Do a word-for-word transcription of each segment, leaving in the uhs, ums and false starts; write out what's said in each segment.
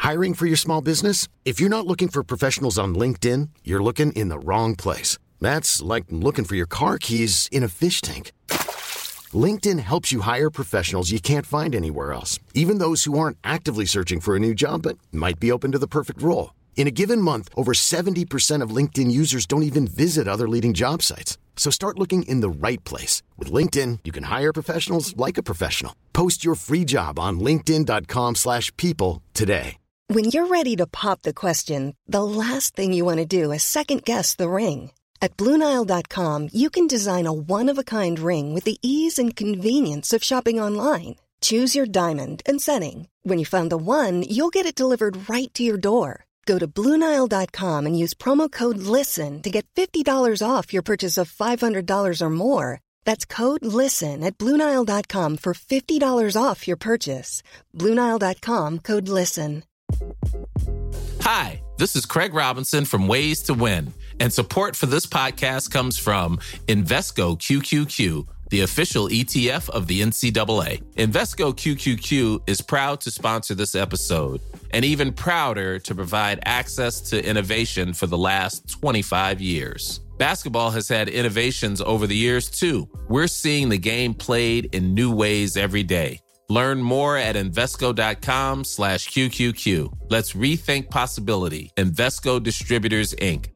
Hiring for your small business? If you're not looking for professionals on LinkedIn, you're looking in the wrong place. That's like looking for your car keys in a fish tank. LinkedIn helps you hire professionals you can't find anywhere else, even those who aren't actively searching for a new job but might be open to the perfect role. In a given month, over seventy percent of LinkedIn users don't even visit other leading job sites. So start looking in the right place. With LinkedIn, you can hire professionals like a professional. Post your free job on linkedin.com slash people today. When you're ready to pop the question, the last thing you want to do is second-guess the ring. At Blue Nile dot com, you can design a one-of-a-kind ring with the ease and convenience of shopping online. Choose your diamond and setting. When you find the one, you'll get it delivered right to your door. Go to Blue Nile dot com and use promo code LISTEN to get fifty dollars off your purchase of five hundred dollars or more. That's code LISTEN at Blue Nile dot com for fifty dollars off your purchase. Blue Nile dot com, code LISTEN. Hi, this is Craig Robinson from Ways to Win, and support for this podcast comes from Invesco Q Q Q, the official E T F of the N C double A. Invesco Q Q Q is proud to sponsor this episode, and even prouder to provide access to innovation for the last twenty-five years. Basketball has had innovations over the years, too. We're seeing the game played in new ways every day. Learn more at Invesco.com slash QQQ. Let's rethink possibility. Invesco Distributors, Incorporated.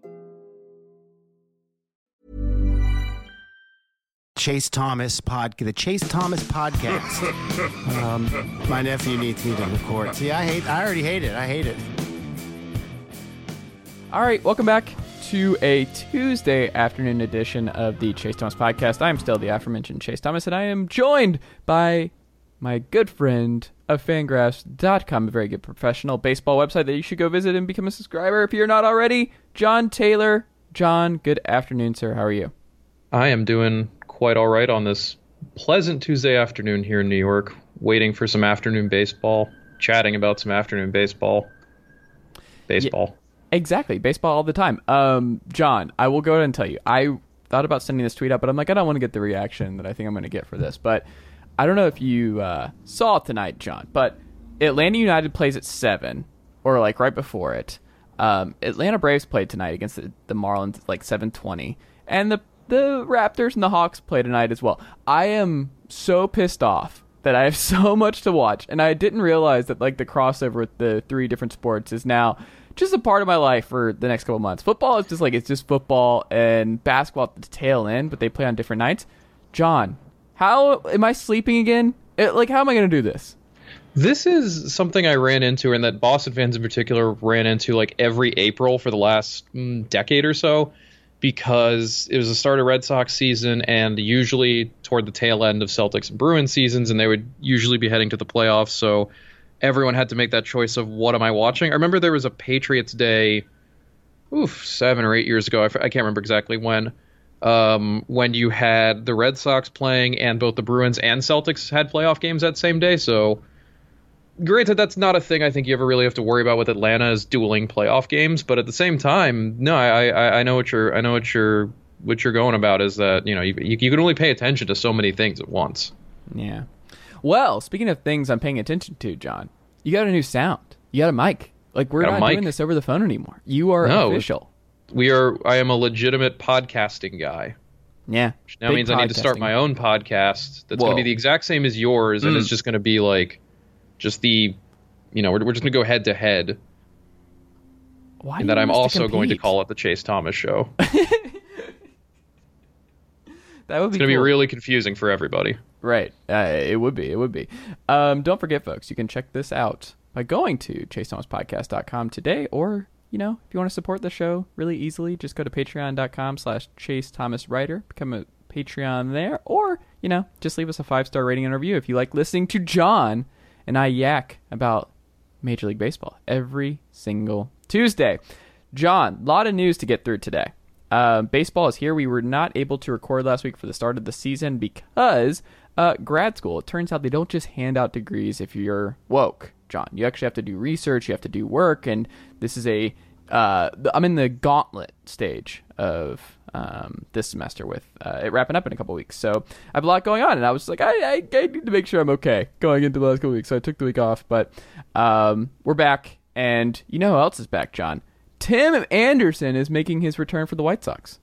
Chase Thomas pod, the Chase Thomas podcast. um, my nephew needs me to record. See, I hate. I already hate it. I hate it. All right, welcome back to a Tuesday afternoon edition of the Chase Thomas podcast. I am still the aforementioned Chase Thomas, and I am joined by my good friend of Fangraphs dot com, a very good professional baseball website that you should go visit and become a subscriber if you're not already. John Taylor. John, good afternoon, sir. How are you? I am doing quite all right on this pleasant Tuesday afternoon here in New York, waiting for some afternoon baseball, chatting about some afternoon baseball. Baseball. Yeah, exactly. Baseball all the time. Um, John, I will go ahead and tell you, I thought about sending this tweet out, but I'm like, I don't want to get the reaction that I think I'm going to get for this. But I don't know if you uh, saw it tonight, John, but Atlanta United plays at seven, or like right before it. Um, Atlanta Braves played tonight against the, the Marlins at like seven twenty, and the The Raptors and the Hawks play tonight as well. I am so pissed off that I have so much to watch, and I didn't realize that like the crossover with the three different sports is now just a part of my life for the next couple months. Football is just like it's just football, and basketball at the tail end, but they play on different nights. John, how am I sleeping again? It, like, how am I going to do this? This is something I ran into, and that Boston fans in particular ran into like every April for the last mm, decade or so. Because it was the start of Red Sox season and usually toward the tail end of Celtics and Bruins seasons, and they would usually be heading to the playoffs. So everyone had to make that choice of what am I watching? I remember there was a Patriots Day, oof, seven or eight years ago. I, f- I can't remember exactly when, um, when you had the Red Sox playing and both the Bruins and Celtics had playoff games that same day. So granted, that's not a thing I think you ever really have to worry about with Atlanta is dueling playoff games. But at the same time, no, I, I, I know what you're, I know what you're, what you're going about is that you know you, you can only pay attention to so many things at once. Yeah. Well, speaking of things I'm paying attention to, John, you got a new sound. You got a mic. Like we're Got a not mic. doing this over the phone anymore. You are No. official. We are. I am a legitimate podcasting guy. Yeah. Which now Big means I need to start podcasting. my own podcast that's going Whoa. to be the exact same as yours, and Mm. it's just going to be like, just the, you know, we're we're just going to go head to head. Why And do that you I'm want us to also going to compete? call it the Chase Thomas Show. That would be It's going to be cool. really confusing for everybody. Right. Uh, it would be. It would be. Um, don't forget, folks, you can check this out by going to chase thomas podcast dot com today, or, you know, if you want to support the show really easily, just go to patreon dot com slash chase thomas writer, become a Patreon there, or, you know, just leave us a five-star rating and review if you like listening to John and I yak about Major League Baseball every single Tuesday. John, a lot of news to get through today. Uh, baseball is here. We were not able to record last week for the start of the season because uh, grad school. It turns out they don't just hand out degrees if you're woke, John. You actually have to do research. You have to do work. And this is a, uh, I'm in the gauntlet stage of um, this semester with uh, it wrapping up in a couple weeks. So I have a lot going on. And I was like, I, I, I need to make sure I'm okay going into the last couple weeks. So I took the week off. But um, we're back. And you know who else is back, John? Tim Anderson is making his return for the White Sox.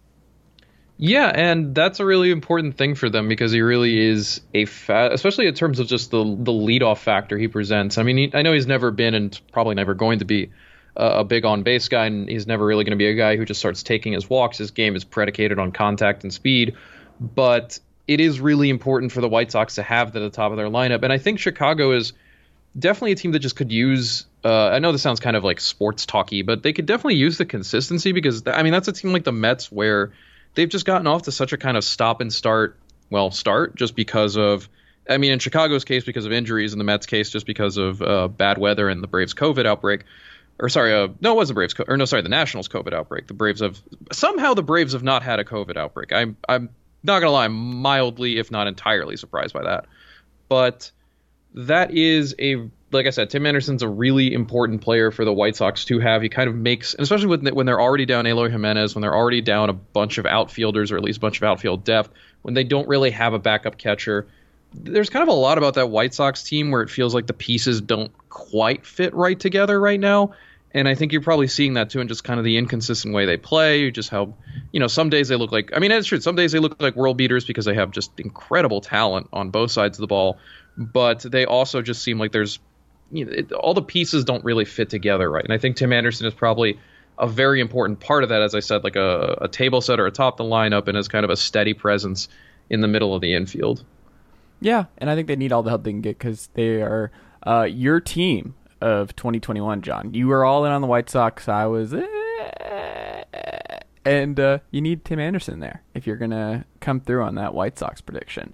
Yeah, and that's a really important thing for them because he really is a fa- especially in terms of just the the leadoff factor he presents. I mean, he, I know he's never been and probably never going to be a, a big on-base guy, and he's never really going to be a guy who just starts taking his walks. His game is predicated on contact and speed, but it is really important for the White Sox to have that at the top of their lineup. And I think Chicago is definitely a team that just could use, uh, I know this sounds kind of like sports talky, but they could definitely use the consistency because, I mean, that's a team like the Mets where they've just gotten off to such a kind of stop and start, well, start just because of, I mean, in Chicago's case, because of injuries, in the Mets case, just because of uh, bad weather and the Braves COVID outbreak. Or sorry, uh, no, it wasn't Braves, co- or no, sorry, the Nationals COVID outbreak. The Braves have, somehow the Braves have not had a COVID outbreak. I'm, I'm not going to lie, I'm mildly, if not entirely surprised by that. But that is a, like I said, Tim Anderson's a really important player for the White Sox to have. He kind of makes, and especially when, when they're already down Eloy Jimenez, when they're already down a bunch of outfielders, or at least a bunch of outfield depth, when they don't really have a backup catcher, there's kind of a lot about that White Sox team where it feels like the pieces don't quite fit right together right now. And I think you're probably seeing that too in just kind of the inconsistent way they play, just how, you know, some days they look like, I mean, it's true, some days they look like world beaters because they have just incredible talent on both sides of the ball, but they also just seem like there's, you know, it, all the pieces don't really fit together right. And I think Tim Anderson is probably a very important part of that, as I said, like a, a table setter atop the lineup and as kind of a steady presence in the middle of the infield. Yeah, and I think they need all the help they can get because they are uh, your team of twenty twenty-one, John. You were all in on the White Sox. I was, eh, and uh, you need Tim Anderson there if you're going to come through on that White Sox prediction.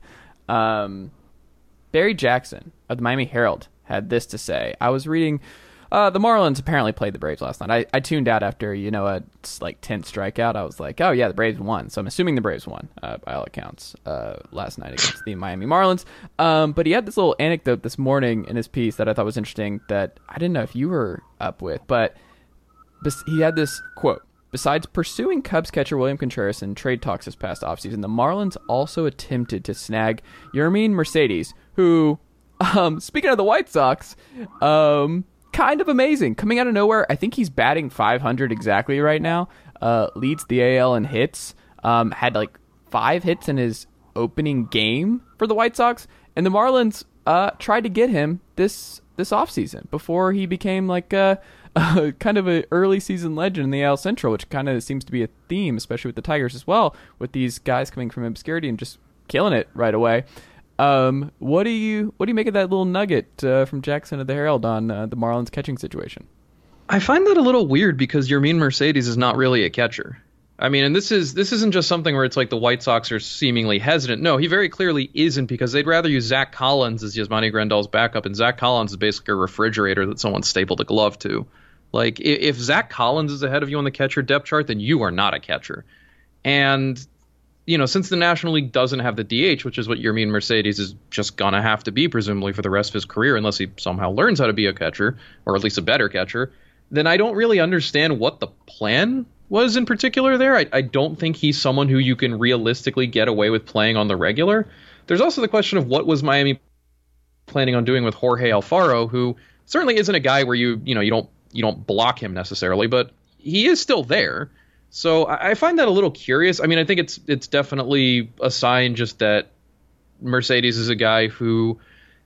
Um, Barry Jackson of the Miami Herald had this to say. I was reading, uh, the Marlins apparently played the Braves last night. I, I tuned out after, you know, a like tenth strikeout. I was like, oh yeah, the Braves won. So I'm assuming the Braves won, uh, by all accounts, uh, last night against the Miami Marlins. Um, but he had this little anecdote this morning in his piece that I thought was interesting that I didn't know if you were up with, but bes- he had this quote. Besides pursuing Cubs catcher William Contreras in trade talks this past offseason, the Marlins also attempted to snag Yermin Mercedes, who, um, speaking of the White Sox, um, kind of amazing. Coming out of nowhere, I think he's batting five hundred exactly right now, uh, leads the A L in hits, um, had like five hits in his opening game for the White Sox, and the Marlins uh, tried to get him this this offseason before he became like a, a kind of an early season legend in the A L Central, which kind of seems to be a theme, especially with the Tigers as well, with these guys coming from obscurity and just killing it right away. Um, what do you what do you make of that little nugget uh, from Jackson of the Herald on uh, the Marlins catching situation? I find that a little weird because Yermin Mercedes is not really a catcher. I mean, and this is this isn't just something where it's like the White Sox are seemingly hesitant. No, he very clearly isn't because they'd rather use Zach Collins as Yasmani Grandal's backup, and Zach Collins is basically a refrigerator that someone stapled a glove to. Like, if Zach Collins is ahead of you on the catcher depth chart, then you are not a catcher. And you know, since the National League doesn't have the D H, which is what Yermin Mercedes is just going to have to be, presumably, for the rest of his career, unless he somehow learns how to be a catcher, or at least a better catcher, then I don't really understand what the plan was in particular there. I, I don't think he's someone who you can realistically get away with playing on the regular. There's also the question of what was Miami planning on doing with Jorge Alfaro, who certainly isn't a guy where you, you know, you don't, you don't block him necessarily, but he is still there. So I find that a little curious. I mean, I think it's it's definitely a sign just that Mercedes is a guy who,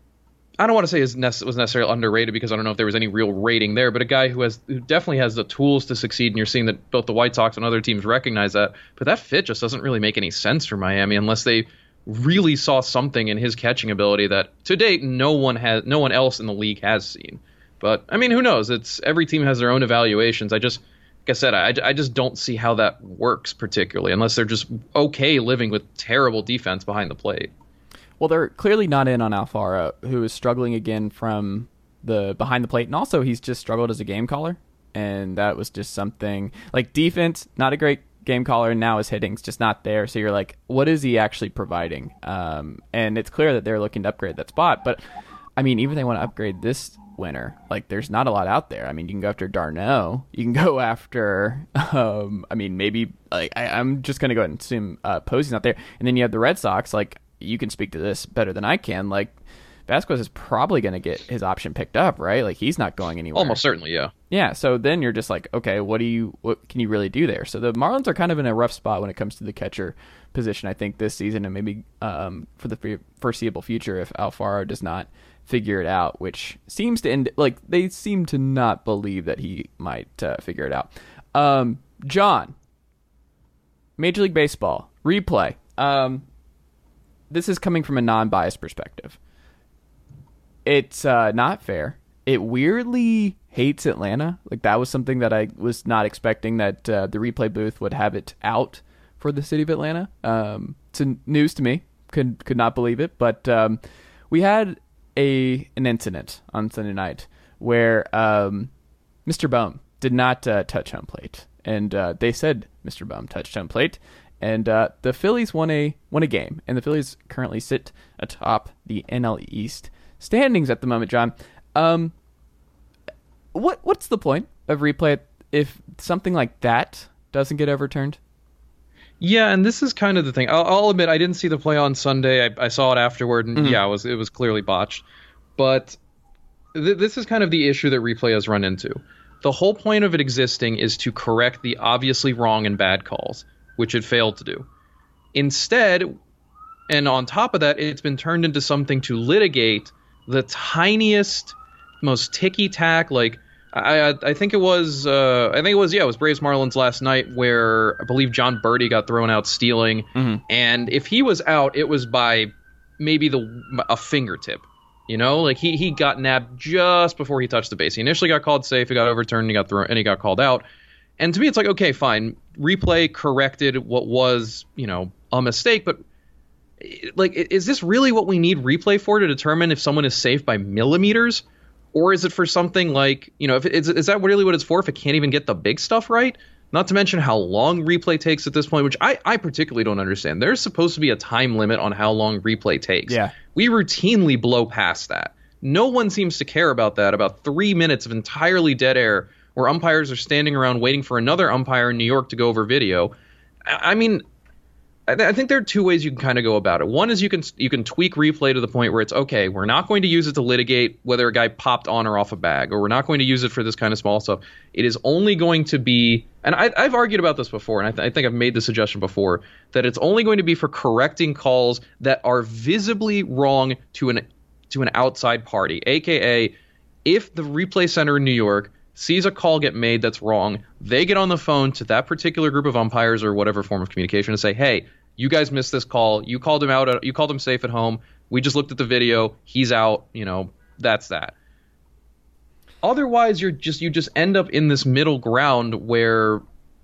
I don't want to say is nece- was necessarily underrated because I don't know if there was any real rating there, but a guy who has who definitely has the tools to succeed, and you're seeing that both the White Sox and other teams recognize that. But that fit just doesn't really make any sense for Miami unless they really saw something in his catching ability that to date no one has, no one else in the league has seen. But I mean, who knows? It's every team has their own evaluations. I just Like I said, I, I just don't see how that works particularly unless they're just okay living with terrible defense behind the plate. Well, they're clearly not in on Alfaro, who is struggling again from the behind the plate. And also, he's just struggled as a game caller. And that was just something like defense, not a great game caller. And now his hitting's just not there. So you're like, what is he actually providing? Um, and it's clear that they're looking to upgrade that spot. But I mean, even if they want to upgrade this winner, like there's not a lot out there. I mean, you can go after Darno, you can go after um I mean maybe like I, I'm just gonna go ahead and assume uh Posey's not there, and then you have the Red Sox. Like, you can speak to this better than I can. Like, Vasquez is probably going to get his option picked up, right? Like, he's not going anywhere. Almost certainly, yeah. Yeah, so then you're just like, okay, what do you, what can you really do there? So the Marlins are kind of in a rough spot when it comes to the catcher position, I think, this season, and maybe um, for the foreseeable future if Alfaro does not figure it out, which seems to end, like, they seem to not believe that he might uh, figure it out. Um, John, Major League Baseball, replay. Um, this is coming from a non-biased perspective. It's uh, not fair. It weirdly hates Atlanta. Like, that was something that I was not expecting, that uh, the replay booth would have it out for the city of Atlanta. Um, it's a news to me. Could could not believe it. But um, we had a an incident on Sunday night where um, Mister Bohm did not uh, touch home plate, and uh, they said Mister Bohm touched home plate, and uh, the Phillies won a won a game, and the Phillies currently sit atop the N L East standings at the moment. John, um, what what's the point of replay if something like that doesn't get overturned? Yeah, and this is kind of the thing. I'll, I'll admit I didn't see the play on Sunday. I, I saw it afterward, and mm-hmm. yeah, it was it was clearly botched. But th- this is kind of the issue that replay has run into. The whole point of it existing is to correct the obviously wrong and bad calls, which it failed to do. Instead, and on top of that, it's been turned into something to litigate the tiniest, most ticky-tack, like, I I think it was, uh, I think it was, yeah, it was Braves Marlins last night where I believe John Birdie got thrown out stealing. Mm-hmm. And if he was out, it was by maybe the a fingertip. You know, like he, he got nabbed just before he touched the base. He initially got called safe, he got overturned, and he got thrown, and he got called out. And to me, it's like, okay, fine. Replay corrected what was, you know, a mistake, but like, is this really what we need replay for, to determine if someone is safe by millimeters? Or is it for something like, you know, if it, is, is that really what it's for if it can't even get the big stuff right? Not to mention how long replay takes at this point, which I, I particularly don't understand. There's supposed to be a time limit on how long replay takes. Yeah. We routinely blow past that. No one seems to care about that, about three minutes of entirely dead air where umpires are standing around waiting for another umpire in New York to go over video. I, I mean... I think there are two ways you can kind of go about it. One is you can you can tweak replay to the point where it's, okay, we're not going to use it to litigate whether a guy popped on or off a bag, or we're not going to use it for this kind of small stuff. It is only going to be, and I, I've argued about this before, and I, th- I think I've made the suggestion before, that it's only going to be for correcting calls that are visibly wrong to an to an outside party, a k a if the replay center in New York sees a call get made that's wrong, they get on the phone to that particular group of umpires or whatever form of communication and say, hey, you guys missed this call. You called him out. You called him safe at home. We just looked at the video. He's out. You know, that's that. Otherwise, you're just you just end up in this middle ground where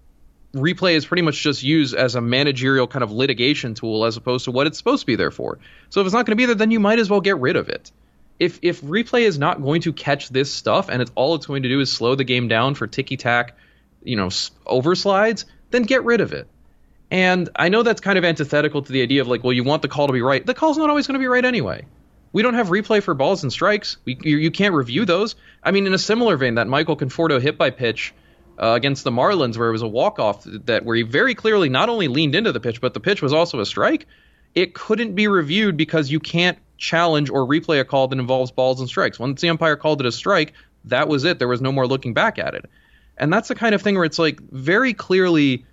replay is pretty much just used as a managerial kind of litigation tool as opposed to what it's supposed to be there for. So if it's not going to be there, then you might as well get rid of it. If if replay is not going to catch this stuff and it's all it's going to do is slow the game down for ticky-tack, you know, overslides, then get rid of it. And I know that's kind of antithetical to the idea of like, well, you want the call to be right. The call's not always going to be right anyway. We don't have replay for balls and strikes. We, you, you can't review those. I mean, in a similar vein, that Michael Conforto hit by pitch uh, against the Marlins, where it was a walk-off, that where he very clearly not only leaned into the pitch, but the pitch was also a strike. It couldn't be reviewed because you can't challenge or replay a call that involves balls and strikes. Once the umpire called it a strike, that was it. There was no more looking back at it. And that's the kind of thing where it's like very clearly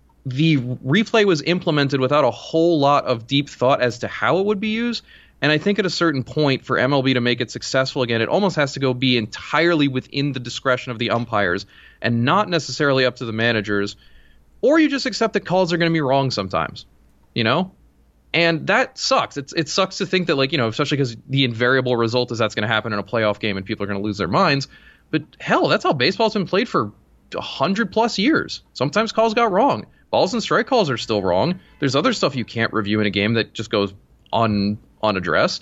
the replay was implemented without a whole lot of deep thought as to how it would be used. And I think at a certain point for M L B to make it successful again, it almost has to go be entirely within the discretion of the umpires and not necessarily up to the managers. Or you just accept that calls are going to be wrong sometimes, you know? And that sucks. It's, it sucks to think that, like, you know, especially because the invariable result is that's going to happen in a playoff game and people are going to lose their minds. But hell, that's how baseball's been played for one hundred plus years. Sometimes calls got wrong. Balls and strike calls are still wrong. There's other stuff you can't review in a game that just goes un, unaddressed.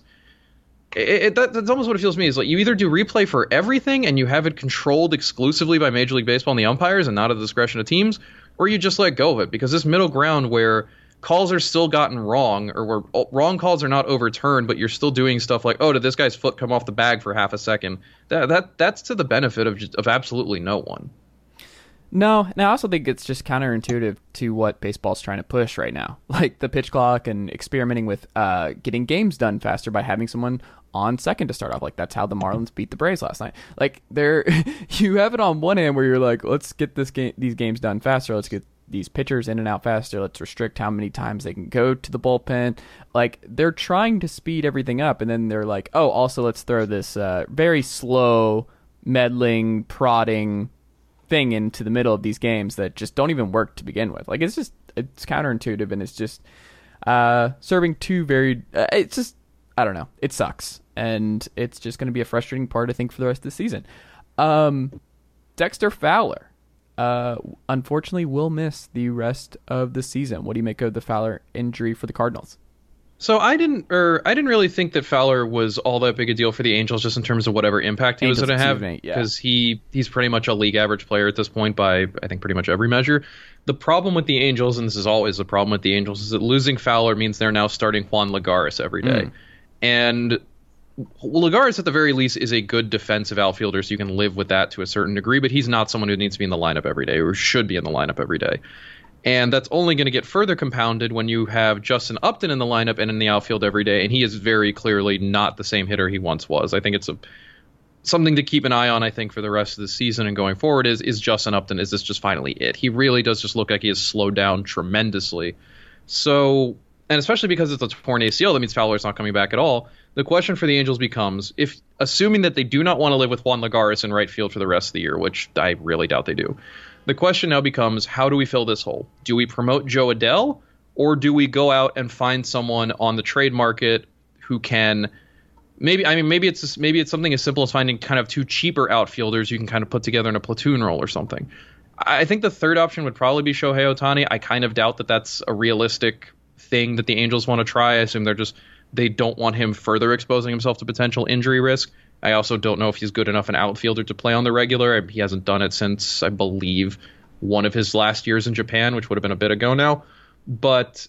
It, it, that, that's almost what it feels to me. Is like you either do replay for everything and you have it controlled exclusively by Major League Baseball and the umpires and not at the discretion of teams, or you just let go of it. Because this middle ground where calls are still gotten wrong, or where wrong calls are not overturned, but you're still doing stuff like, oh, did this guy's foot come off the bag for half a second? That that that's to the benefit of just, of absolutely no one. No, and I also think it's just counterintuitive to what baseball's trying to push right now. Like the pitch clock and experimenting with uh, getting games done faster by having someone on second to start off. Like that's how the Marlins beat the Braves last night. Like there, you have it on one end where you're like, let's get this game, these games done faster. Let's get these pitchers in and out faster. Let's restrict how many times they can go to the bullpen. Like they're trying to speed everything up, and then they're like, oh, also let's throw this uh, very slow, meddling, prodding thing into the middle of these games that just don't even work to begin with. Like it's just it's counterintuitive, and it's just uh, serving two very. Uh, it's just I don't know. It sucks, and it's just going to be a frustrating part, I think, for the rest of the season. Um, Dexter Fowler. Uh, unfortunately, will miss the rest of the season. What do you make of the Fowler injury for the Cardinals? So I didn't, or I didn't really think that Fowler was all that big a deal for the Angels, just in terms of whatever impact he Angels, was going to have, because yeah. he he's pretty much a league average player at this point by I think pretty much every measure. The problem with the Angels, and this is always the problem with the Angels, is that losing Fowler means they're now starting Juan Lagares every day, mm. and Lagares, at the very least, is a good defensive outfielder, so you can live with that to a certain degree, but he's not someone who needs to be in the lineup every day, or should be in the lineup every day. And that's only going to get further compounded when you have Justin Upton in the lineup and in the outfield every day, and he is very clearly not the same hitter he once was. I think it's a something to keep an eye on, I think, for the rest of the season and going forward is, is Justin Upton, is this just finally it? He really does just look like he has slowed down tremendously. So, and especially because it's a torn A C L, that means Fowler's not coming back at all. The question for the Angels becomes, if assuming that they do not want to live with Juan Lagares in right field for the rest of the year, which I really doubt they do, the question now becomes, how do we fill this hole? Do we promote Joe Adell, or do we go out and find someone on the trade market who can maybe, I mean, maybe it's just, maybe it's something as simple as finding kind of two cheaper outfielders you can kind of put together in a platoon role or something. I think the third option would probably be Shohei Ohtani. I kind of doubt that that's a realistic thing that the Angels want to try. I assume they're just they don't want him further exposing himself to potential injury risk. I also don't know if he's good enough an outfielder to play on the regular. He hasn't done it since, I believe, one of his last years in Japan, which would have been a bit ago now. But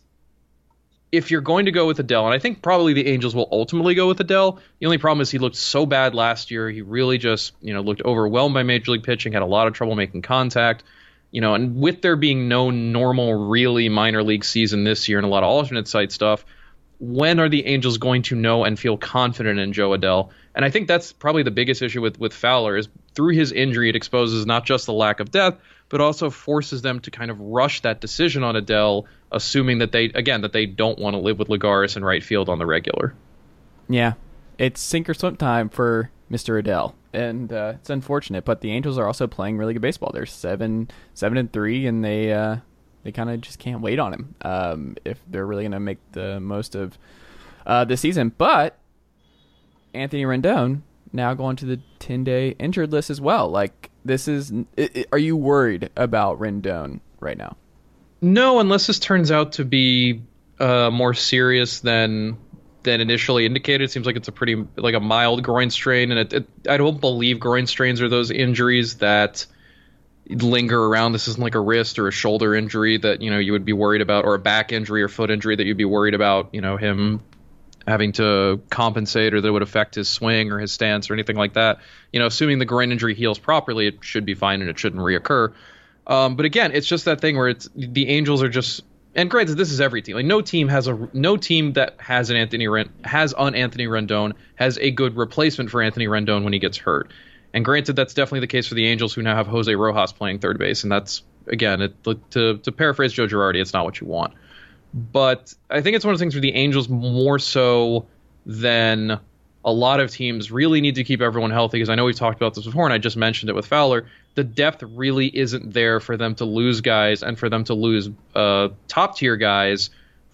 if you're going to go with Adell, and I think probably the Angels will ultimately go with Adell, the only problem is he looked so bad last year. He really just, you know, looked overwhelmed by Major League pitching, had a lot of trouble making contact. You know, and with there being no normal, really minor league season this year and a lot of alternate site stuff, when are the Angels going to know and feel confident in Joe Adell? And I think that's probably the biggest issue with, with Fowler is through his injury, it exposes not just the lack of depth, but also forces them to kind of rush that decision on Adell, assuming that they, again, that they don't want to live with Lagares in right field on the regular. Yeah, it's sink or swim time for Mister Adell, and uh, it's unfortunate, but the Angels are also playing really good baseball. They're seven, seven and three, and they, uh, they kind of just can't wait on him um, if they're really going to make the most of uh, the season. But Anthony Rendon now going to the ten-day injured list as well. Like, this is it, it, are you worried about Rendon right now? No, unless this turns out to be uh, more serious than than initially indicated. It seems like it's a pretty like a mild groin strain, and it, it, I don't believe groin strains are those injuries that linger around. This isn't like a wrist or a shoulder injury that, you know, you would be worried about, or a back injury or foot injury that you'd be worried about, you know, him having to compensate or that would affect his swing or his stance or anything like that. You know, assuming the groin injury heals properly, it should be fine and it shouldn't reoccur. Um, but again, it's just that thing where it's the Angels are just, and granted, this is every team. Like no team has a no team that has an Anthony Rend, has on Anthony Rendon has a good replacement for Anthony Rendon when he gets hurt. And granted, that's definitely the case for the Angels, who now have Jose Rojas playing third base, and that's again, it, to to paraphrase Joe Girardi, it's not what you want. But I think it's one of the things where the Angels, more so than a lot of teams, really need to keep everyone healthy, because I know we've talked about this before, and I just mentioned it with Fowler. The depth really isn't there for them to lose guys and for them to lose uh, top-tier guys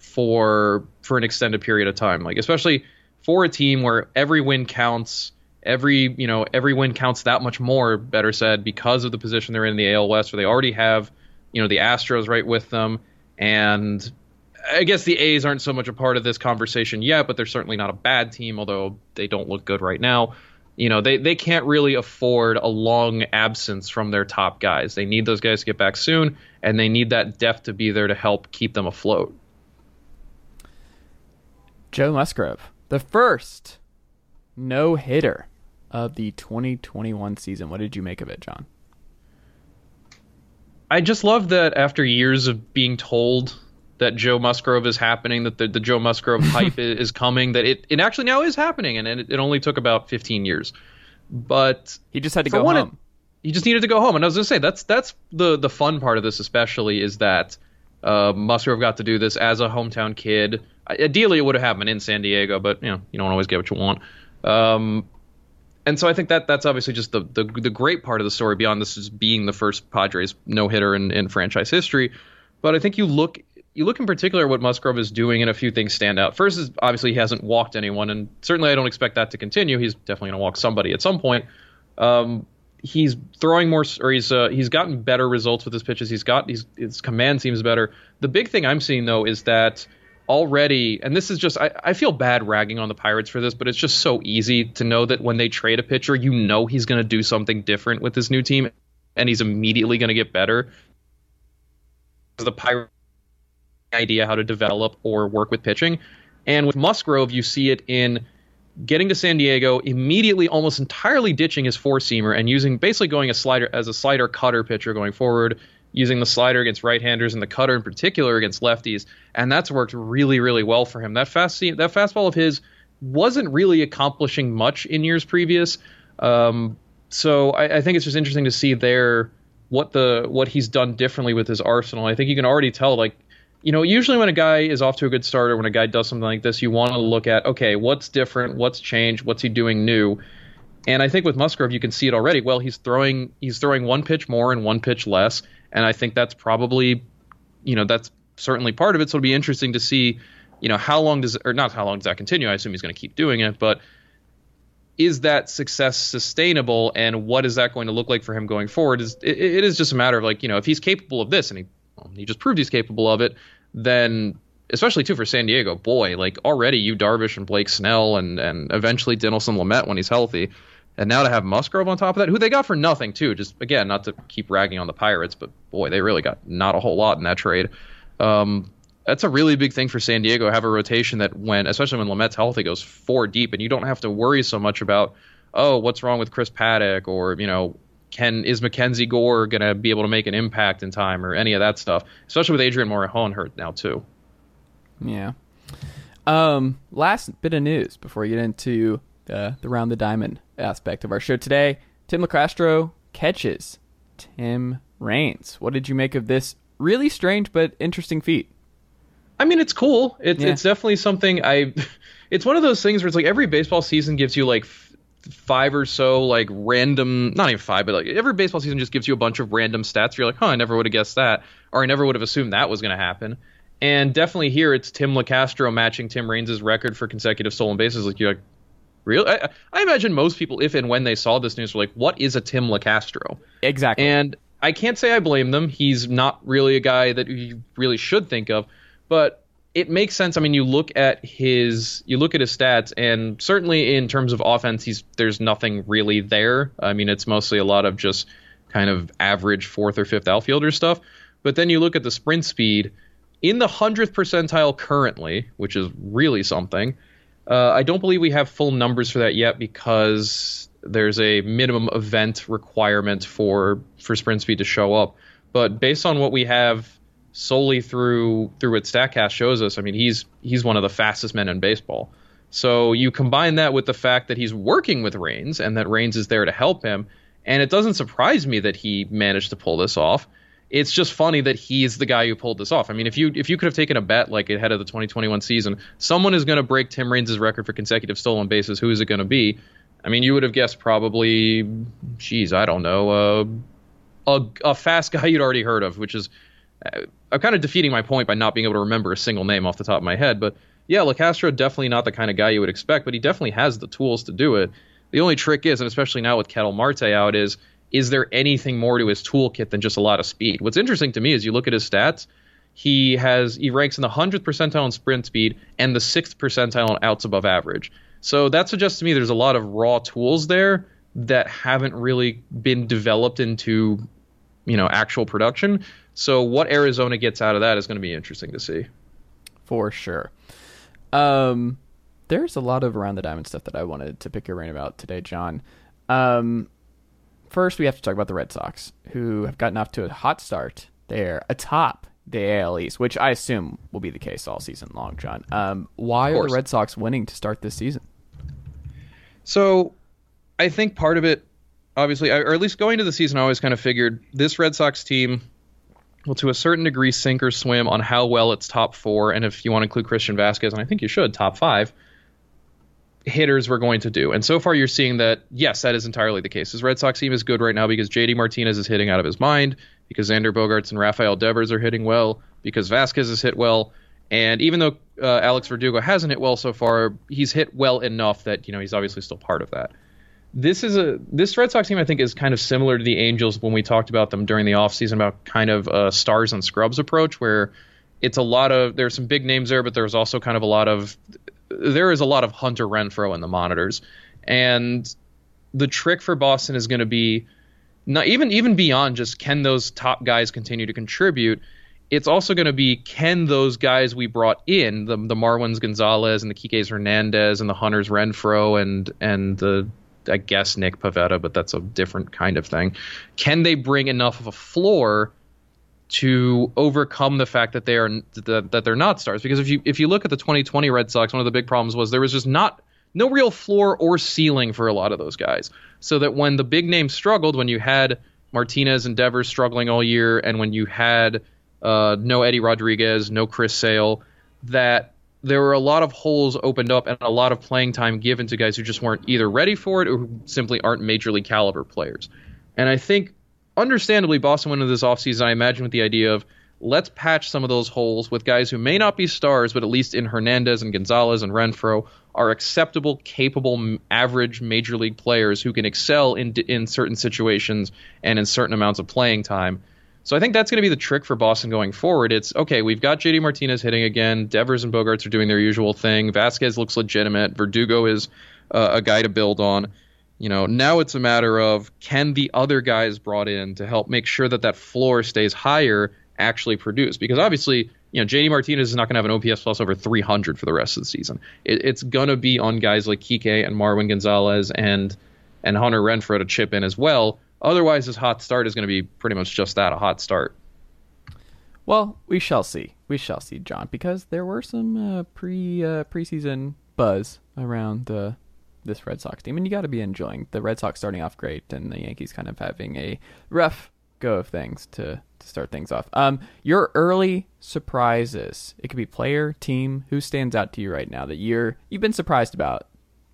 for for an extended period of time. Like, especially for a team where every win counts, every you know every win counts that much more, better said, because of the position they're in, in the A L West, where they already have, you know, the Astros right with them, and I guess the A's aren't so much a part of this conversation yet, but they're certainly not a bad team, although they don't look good right now. You know, they, they can't really afford a long absence from their top guys. They need those guys to get back soon, and they need that depth to be there to help keep them afloat. Joe Musgrove, the first no-hitter of the twenty twenty-one season. What did you make of it, John? I just love that after years of being told that Joe Musgrove is happening, that the, the Joe Musgrove hype is coming, that it, it actually now is happening, and it, it only took about fifteen years. But he just had to go home. It, he just needed to go home. And I was going to say, that's that's the, the fun part of this especially, is that uh, Musgrove got to do this as a hometown kid. Ideally, it would have happened in San Diego, but you know you don't always get what you want. Um, and so I think that that's obviously just the, the the great part of the story, beyond this is being the first Padres no-hitter in, in franchise history. But I think you look you look in particular at what Musgrove is doing, and a few things stand out. First is obviously he hasn't walked anyone, and certainly I don't expect that to continue. He's definitely going to walk somebody at some point. Um, he's throwing more, or he's uh, he's gotten better results with his pitches. He's got he's, his command seems better. The big thing I'm seeing though is that already, and this is just, I, I feel bad ragging on the Pirates for this, but it's just so easy to know that when they trade a pitcher, you know he's going to do something different with his new team, and he's immediately going to get better. The Pirates idea how to develop or work with pitching. And with Musgrove, you see it in getting to San Diego, immediately almost entirely ditching his four-seamer and using basically going a slider as a slider cutter pitcher going forward, using the slider against right-handers and the cutter in particular against lefties, and that's worked really, really well for him. That fast that fastball of his wasn't really accomplishing much in years previous, um, so I, I think it's just interesting to see there what the what he's done differently with his arsenal. I think you can already tell, like, you know, usually when a guy is off to a good start or when a guy does something like this, you want to look at, okay, what's different, what's changed, what's he doing new. And I think with Musgrove, you can see it already. Well, he's throwing he's throwing one pitch more and one pitch less. And I think that's probably, you know, that's certainly part of it. So it'll be interesting to see, you know, how long does, or not how long does that continue? I assume he's going to keep doing it, but is that success sustainable, and what is that going to look like for him going forward? Is it, it is just a matter of, like, you know, if he's capable of this, and he well, he just proved he's capable of it, then especially too for San Diego, boy, like already Yu Darvish and Blake Snell and and eventually Dinelson Lamet when he's healthy. And now to have Musgrove on top of that, who they got for nothing, too. Just, again, not to keep ragging on the Pirates, but, boy, they really got not a whole lot in that trade. Um, that's a really big thing for San Diego, have a rotation that, when, especially when Lamet's healthy, goes four deep, and you don't have to worry so much about, oh, what's wrong with Chris Paddock, or, you know, can is Mackenzie Gore going to be able to make an impact in time, or any of that stuff, especially with Adrian Morejon hurt now, too. Yeah. Um, last bit of news before we get into uh, the Round the Diamond aspect of our show today. Tim Locastro catches Tim Raines. What did you make of this really strange but interesting feat? I mean, it's cool. It's yeah. it's definitely something I. It's one of those things where it's like every baseball season gives you like f- five or so like random, not even five, but like every baseball season just gives you a bunch of random stats. You're like, huh, I never would have guessed that, or I never would have assumed that was going to happen. And definitely here, it's Tim Locastro matching Tim Raines' record for consecutive stolen bases. Like, you're like, really? I, I imagine most people, if and when they saw this news, were like, what is a Tim Locastro? Exactly. And I can't say I blame them. He's not really a guy that you really should think of, but it makes sense. I mean, you look at his you look at his stats, and certainly in terms of offense, he's there's nothing really there. I mean, it's mostly a lot of just kind of average fourth or fifth outfielder stuff. But then you look at the sprint speed in the hundredth percentile currently, which is really something. Uh, I don't believe we have full numbers for that yet because there's a minimum event requirement for for sprint speed to show up. But based on what we have solely through through what StatCast shows us, I mean, he's he's one of the fastest men in baseball. So you combine that with the fact that he's working with Raines and that Raines is there to help him, and it doesn't surprise me that he managed to pull this off. It's just funny that he's the guy who pulled this off. I mean, if you if you could have taken a bet like ahead of the twenty twenty-one season, someone is going to break Tim Raines' record for consecutive stolen bases. Who is it going to be? I mean, you would have guessed probably, geez, I don't know, uh, a a fast guy you'd already heard of, which is uh, I'm kind of defeating my point by not being able to remember a single name off the top of my head. But yeah, Locastro, definitely not the kind of guy you would expect, but he definitely has the tools to do it. The only trick is, and especially now with Ketel Marte out, is is there anything more to his toolkit than just a lot of speed? What's interesting to me is you look at his stats, he has he ranks in the hundredth percentile in sprint speed and the sixth percentile in outs above average. So that suggests to me there's a lot of raw tools there that haven't really been developed into, you know, actual production. So what Arizona gets out of that is going to be interesting to see. For sure. Um, there's a lot of Around the Diamond stuff that I wanted to pick your brain about today, John. Um, first we have to talk about the Red Sox, who have gotten off to a hot start. They're atop the A L East, which I assume will be the case all season long, John. Um, why are the Red Sox winning to start this season? So I think part of it, obviously, or at least going into the season, I always kind of figured this Red Sox team will, to a certain degree, sink or swim on how well its top four, and if you want to include Christian Vasquez, and I think you should, top five hitters were going to do. And so far you're seeing that, yes, that is entirely the case. This Red Sox team is good right now because J D Martinez is hitting out of his mind, because Xander Bogaerts and Rafael Devers are hitting well, because Vasquez has hit well. And even though uh, Alex Verdugo hasn't hit well so far, he's hit well enough that, you know, he's obviously still part of that. This is a this Red Sox team, I think, is kind of similar to the Angels when we talked about them during the offseason, about kind of a stars and scrubs approach, where it's a lot of, there's some big names there, but there's also kind of a lot of, there is a lot of Hunter Renfroe in the monitors. And the trick for Boston is going to be, not even even beyond just can those top guys continue to contribute, it's also going to be, can those guys we brought in, the the Marwins Gonzalez and the Kike Hernandez and the Hunters Renfroe and and the, I guess, Nick Pivetta, but that's a different kind of thing, can they bring enough of a floor to overcome the fact that they are that, that they're not stars? Because if you if you look at the twenty twenty Red Sox, one of the big problems was there was just not no real floor or ceiling for a lot of those guys. So that when the big names struggled, when you had Martinez and Devers struggling all year, and when you had uh, no Eddie Rodriguez, no Chris Sale, that there were a lot of holes opened up and a lot of playing time given to guys who just weren't either ready for it or who simply aren't major league caliber players. And I think, understandably, Boston went into this offseason, I imagine, with the idea of, let's patch some of those holes with guys who may not be stars, but at least in Hernandez and Gonzalez and Renfroe are acceptable, capable, average major league players who can excel in in certain situations and in certain amounts of playing time. So I think that's going to be the trick for Boston going forward. It's, okay, we've got J D Martinez hitting again. Devers and Bogaerts are doing their usual thing. Vasquez looks legitimate. Verdugo is uh, a guy to build on. You know, now it's a matter of, can the other guys brought in to help make sure that that floor stays higher actually produce? Because obviously, you know, J D Martinez is not going to have an O P S plus over three hundred for the rest of the season. It, it's going to be on guys like Kike and Marwin Gonzalez and and Hunter Renfroe to chip in as well. Otherwise, his hot start is going to be pretty much just that, a hot start. Well, we shall see. We shall see, John, because there were some uh, pre uh, preseason buzz around uh, this Red Sox team, and you got to be enjoying the Red Sox starting off great and the Yankees kind of having a rough go of things to, to start things off. Um, your early surprises, it could be player, team, who stands out to you right now that you're you've been surprised about?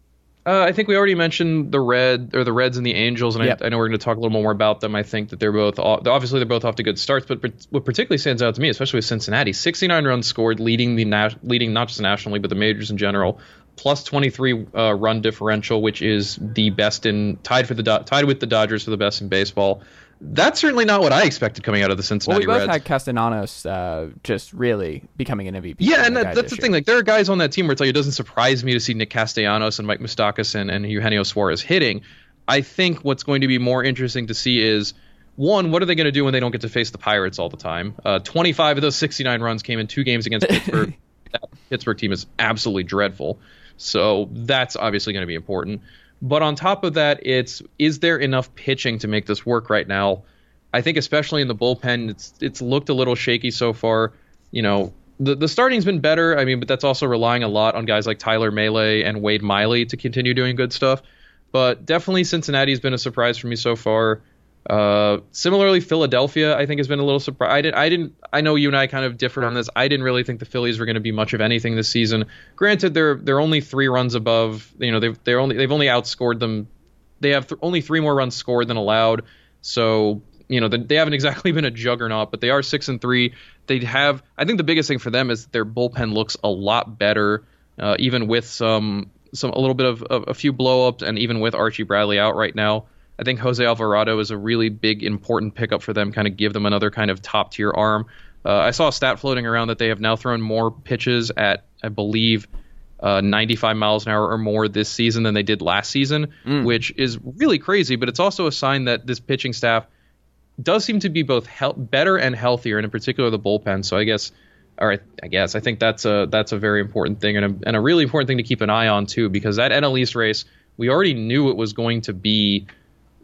Uh, I think we already mentioned the Red or the Reds and the Angels, and yep. I, I know we're going to talk a little more about them. I think that they're both obviously they're both off to good starts, but what particularly stands out to me, especially with Cincinnati, sixty-nine runs scored, leading the na- leading not just the National League but the majors in general, plus twenty-three uh, run differential, which is the best in tied for the tied with the Dodgers for the best in baseball. That's certainly not what I expected coming out of the Cincinnati Reds. Well, we both Reds. had Castellanos uh, just really becoming an M V P. Yeah, and that, that's the year. thing. Like, there are guys on that team where it's like, it doesn't surprise me to see Nick Castellanos and Mike Moustakas and, and Eugenio Suarez hitting. I think what's going to be more interesting to see is, one, what are they going to do when they don't get to face the Pirates all the time? Uh, twenty-five of those sixty-nine runs came in two games against Pittsburgh. That Pittsburgh team is absolutely dreadful. So that's obviously going to be important. But on top of that, it's, is there enough pitching to make this work right now? I think especially in the bullpen, it's it's looked a little shaky so far. You know, the the starting's been better. I mean, but that's also relying a lot on guys like Tyler Mahle and Wade Miley to continue doing good stuff. But definitely Cincinnati's been a surprise for me so far. Uh, similarly, Philadelphia, I think, has been a little surprise. I didn't, I didn't, I know you and I kind of differed on this. I didn't really think the Phillies were going to be much of anything this season. Granted, they're they're only three runs above. You know, they've they're only they've only outscored them. They have th- only three more runs scored than allowed. So, you know, they, they haven't exactly been a juggernaut, but they are six and three. They have. I think the biggest thing for them is that their bullpen looks a lot better, uh, even with some some a little bit of, of a few blowups, and even with Archie Bradley out right now. I think Jose Alvarado is a really big, important pickup for them, kind of give them another kind of top-tier arm. Uh, I saw a stat floating around that they have now thrown more pitches at, I believe, uh, ninety-five miles an hour or more this season than they did last season, mm. which is really crazy, but it's also a sign that this pitching staff does seem to be both he- better and healthier, and in particular the bullpen. So I guess, all right, I guess, I think that's a, that's a very important thing, and a, and a really important thing to keep an eye on, too, because that N L East race, we already knew it was going to be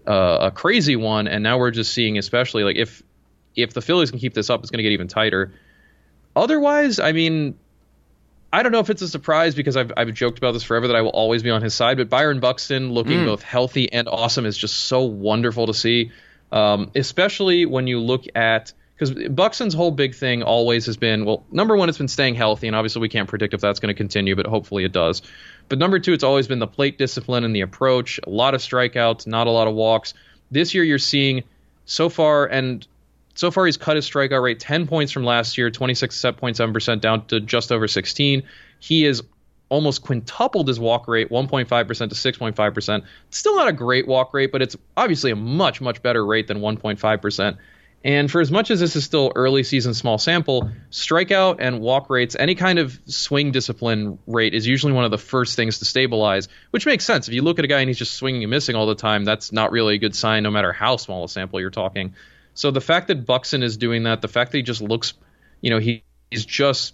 uh, a crazy one. And now we're just seeing, especially like if if the Phillies can keep this up, it's going to get even tighter. Otherwise, I mean, I don't know if it's a surprise because I've I've joked about this forever that I will always be on his side. But Byron Buxton looking mm. both healthy and awesome is just so wonderful to see, um, especially when you look at. Because Buxton's whole big thing always has been, well, number one, it's been staying healthy, and obviously we can't predict if that's going to continue, but hopefully it does. But number two, it's always been the plate discipline and the approach, a lot of strikeouts, not a lot of walks. This year you're seeing so far, and so far he's cut his strikeout rate ten points from last year, twenty-six point seven percent down to just over sixteen. He is almost quintupled his walk rate, one point five percent to six point five percent. Still not a great walk rate, but it's obviously a much, much better rate than one point five percent. And for as much as this is still early season small sample, strikeout and walk rates, any kind of swing discipline rate is usually one of the first things to stabilize, which makes sense. If you look at a guy and he's just swinging and missing all the time, that's not really a good sign no matter how small a sample you're talking. So the fact that Buxton is doing that, the fact that he just looks, you know, he, he's just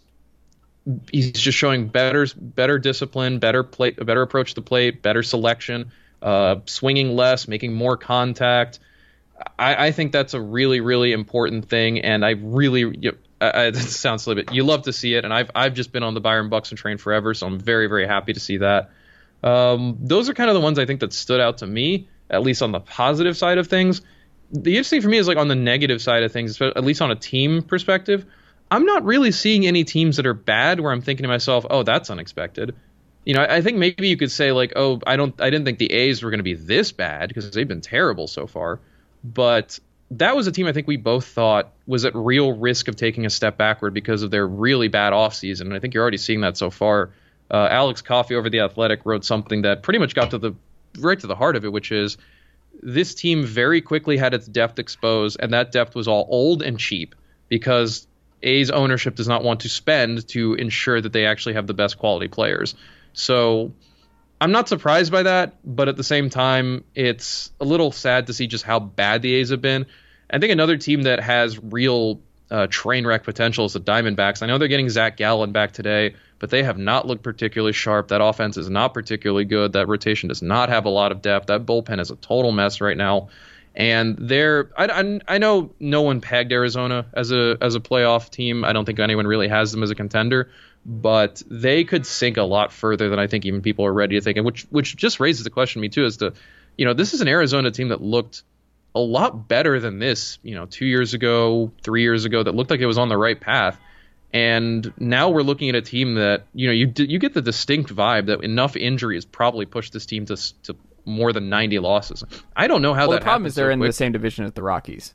he's just showing better better discipline, better plate, a better approach to the plate, better selection, uh, swinging less, making more contact. I, I think that's a really, really important thing, and I really, you, I, it sounds silly, but you love to see it, and I've I've just been on the Byron Buxton train forever, so I'm very, very happy to see that. Um, those are kind of the ones I think that stood out to me, at least on the positive side of things. The interesting for me is like on the negative side of things, at least on a team perspective, I'm not really seeing any teams that are bad where I'm thinking to myself, oh, that's unexpected. You know, I, I think maybe you could say like, oh, I don't, I didn't think the A's were going to be this bad because they've been terrible so far. But that was a team I think we both thought was at real risk of taking a step backward because of their really bad offseason. And I think you're already seeing that so far. Uh, Alex Coffey over The Athletic wrote something that pretty much got to the right to the heart of it, which is this team very quickly had its depth exposed, and that depth was all old and cheap because A's ownership does not want to spend to ensure that they actually have the best quality players. So I'm not surprised by that, but at the same time, it's a little sad to see just how bad the A's have been. I think another team that has real uh, train wreck potential is the Diamondbacks. I know they're getting Zach Gallen back today, but they have not looked particularly sharp. That offense is not particularly good. That rotation does not have a lot of depth. That bullpen is a total mess right now. And they're, I, I, I know no one pegged Arizona as a as a playoff team. I don't think anyone really has them as a contender. But they could sink a lot further than I think even people are ready to think, and which which just raises the question to me too, as to, you know, this is an Arizona team that looked a lot better than this, you know, two years ago, three years ago, that looked like it was on the right path, and now we're looking at a team that, you know, you you get the distinct vibe that enough injuries probably pushed this team to to more than ninety losses. I don't know how well, that. The problem is they're so in quick. the same division as the Rockies.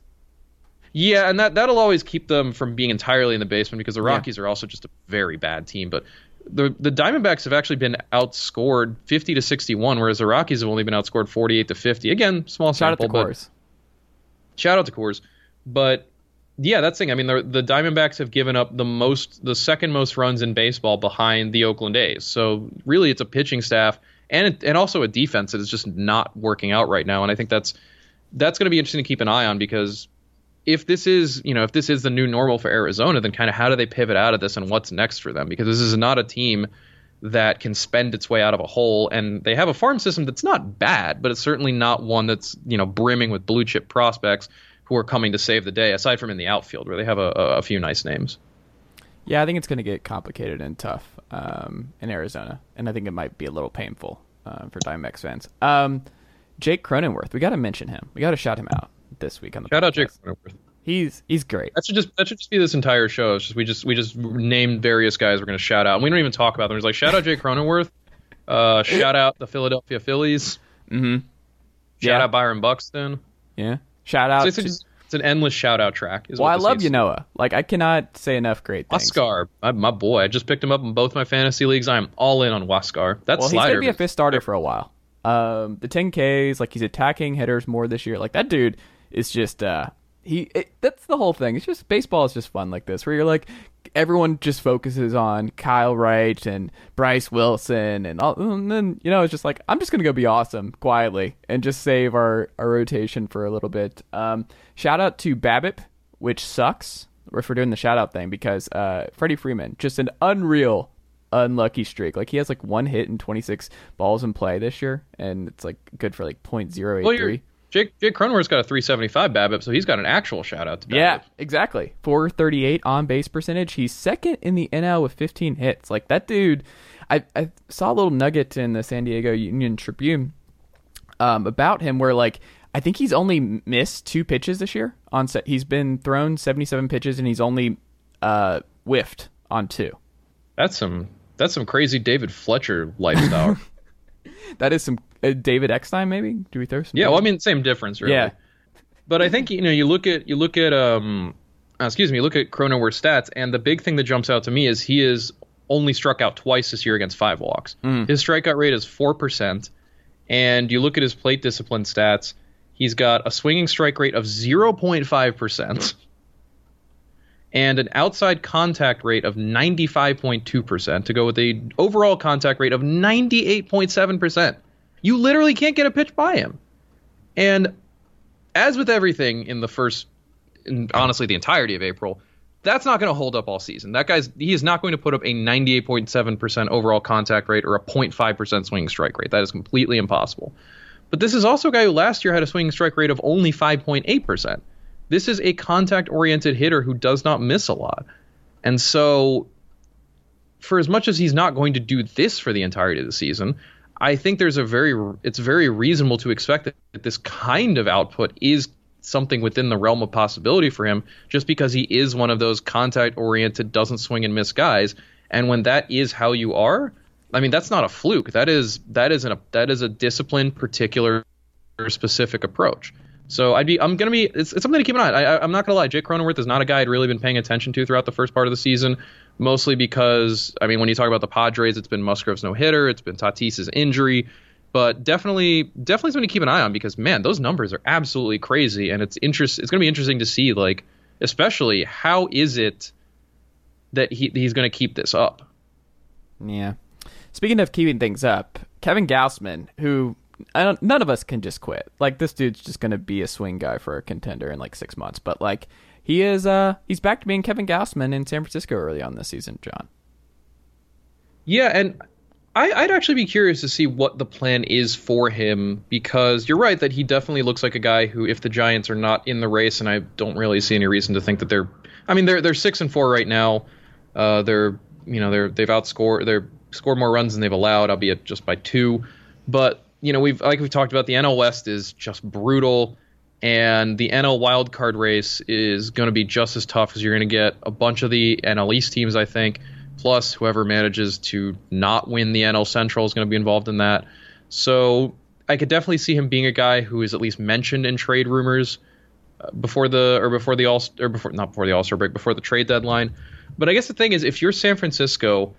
Yeah, and that, that'll always keep them from being entirely in the basement because the Rockies yeah. are also just a very bad team. But the the Diamondbacks have actually been outscored fifty to sixty-one, whereas the Rockies have only been outscored forty-eight to fifty. Again, small sample. Shout out to Coors. Shout out to Coors. But yeah, that's the thing. I mean, the, the Diamondbacks have given up the most, the second most runs in baseball behind the Oakland A's. So really, it's a pitching staff and and also a defense that is just not working out right now. And I think that's that's going to be interesting to keep an eye on because if this is, you know, if this is the new normal for Arizona, then kind of how do they pivot out of this and what's next for them? Because this is not a team that can spend its way out of a hole, and they have a farm system that's not bad, but it's certainly not one that's, you know, brimming with blue chip prospects who are coming to save the day, aside from in the outfield where they have a, a few nice names. Yeah, I think it's going to get complicated and tough um, in Arizona, and I think it might be a little painful uh, for Diamondbacks fans. Um, Jake Cronenworth, we got to mention him. We got to shout him out this week on the shout podcast. out Jake Cronenworth. He's he's great. That should just that should just be this entire show. It's just we just we just named various guys we're going to shout out. And we don't even talk about them. It's like shout out Jake Cronenworth, uh, shout out the Philadelphia Phillies, mm-hmm. shout yeah. out Byron Buxton. Yeah, shout out. So it's, to... just, it's an endless shout out track. Well, I love Yanoa. Like I cannot say enough great things. Huascar, my, my boy. I just picked him up in both my fantasy leagues. I'm all in on Huascar. That well, slider. He's gonna be a fifth starter for a while. Um, the ten Ks, like he's attacking hitters more this year. Like that dude is just uh, he. It, that's the whole thing. It's just baseball is just fun like this, where you're like everyone just focuses on Kyle Wright and Bryce Wilson and all, and then you know it's just like I'm just gonna go be awesome quietly and just save our, our rotation for a little bit. Um, shout out to BABIP, which sucks if we're doing the shout out thing because uh, Freddie Freeman, just an unreal. Unlucky streak. Like he has like one hit and twenty-six balls in play this year, and it's like good for like point zero eight three. Well, you're, Jake Jake Cronenworth's got a three seventy-five BABIP, so he's got an actual shout out to BABIP. Yeah, exactly. four thirty-eight on base percentage. He's second in the N L with fifteen hits. Like that dude, I I saw a little nugget in the San Diego Union Tribune um, about him where like I think he's only missed two pitches this year on set. He's been thrown seventy-seven pitches and he's only uh, whiffed on two. That's some that's some crazy David Fletcher lifestyle. That is some uh, David Eckstein, maybe. Do we throw some? Yeah, well, I mean, same difference, really. Yeah, but I think you know you look at you look at um, uh, excuse me, you look at Cronenworth's stats, and the big thing that jumps out to me is he is only struck out twice this year against five walks. Mm. His strikeout rate is four percent, and you look at his plate discipline stats, he's got a swinging strike rate of zero point five percent. And an outside contact rate of ninety-five point two percent to go with a overall contact rate of ninety-eight point seven percent. You literally can't get a pitch by him. And as with everything in the first, in honestly the entirety of April, that's not going to hold up all season. That guy's he is not going to put up a ninety-eight point seven percent overall contact rate or a zero point five percent swinging strike rate. That is completely impossible. But this is also a guy who last year had a swinging strike rate of only five point eight percent. This is a contact-oriented hitter who does not miss a lot. And so, for as much as he's not going to do this for the entirety of the season, I think there's a very it's very reasonable to expect that this kind of output is something within the realm of possibility for him, just because he is one of those contact-oriented, doesn't swing and miss guys. And when that is how you are, I mean, that's not a fluke. That is that is an that is a disciplined, particular, specific approach. So I'd be, I'm gonna be, it's, it's something to keep an eye on. I, I, I'm not gonna lie, Jake Cronenworth is not a guy I'd really been paying attention to throughout the first part of the season, mostly because, I mean, when you talk about the Padres, it's been Musgrove's no hitter, it's been Tatis's injury, but definitely, definitely something to keep an eye on because man, those numbers are absolutely crazy, and it's interest, it's gonna be interesting to see, like, especially how is it that he he's gonna keep this up? Yeah. Speaking of keeping things up, Kevin Gausman, who. I don't, none of us can just quit. Like, this dude's just going to be a swing guy for a contender in like six months. But like, he is, uh, he's back to being Kevin Gausman in San Francisco early on this season, John. Yeah, and I, I'd actually be curious to see what the plan is for him, because you're right that he definitely looks like a guy who, if the Giants are not in the race, and I don't really see any reason to think that they're, I mean, they're they're six and four right now. Uh, they're you know they're they've outscored, they're scored more runs than they've allowed, albeit just by two, but. You know, we've like we've talked about, the N L West is just brutal, and the N L wildcard race is going to be just as tough as you're going to get a bunch of the N L East teams, I think, plus whoever manages to not win the N L Central is going to be involved in that. So I could definitely see him being a guy who is at least mentioned in trade rumors before the or before the all or before not before the All-Star break, before the trade deadline. But I guess the thing is, if you're San Francisco,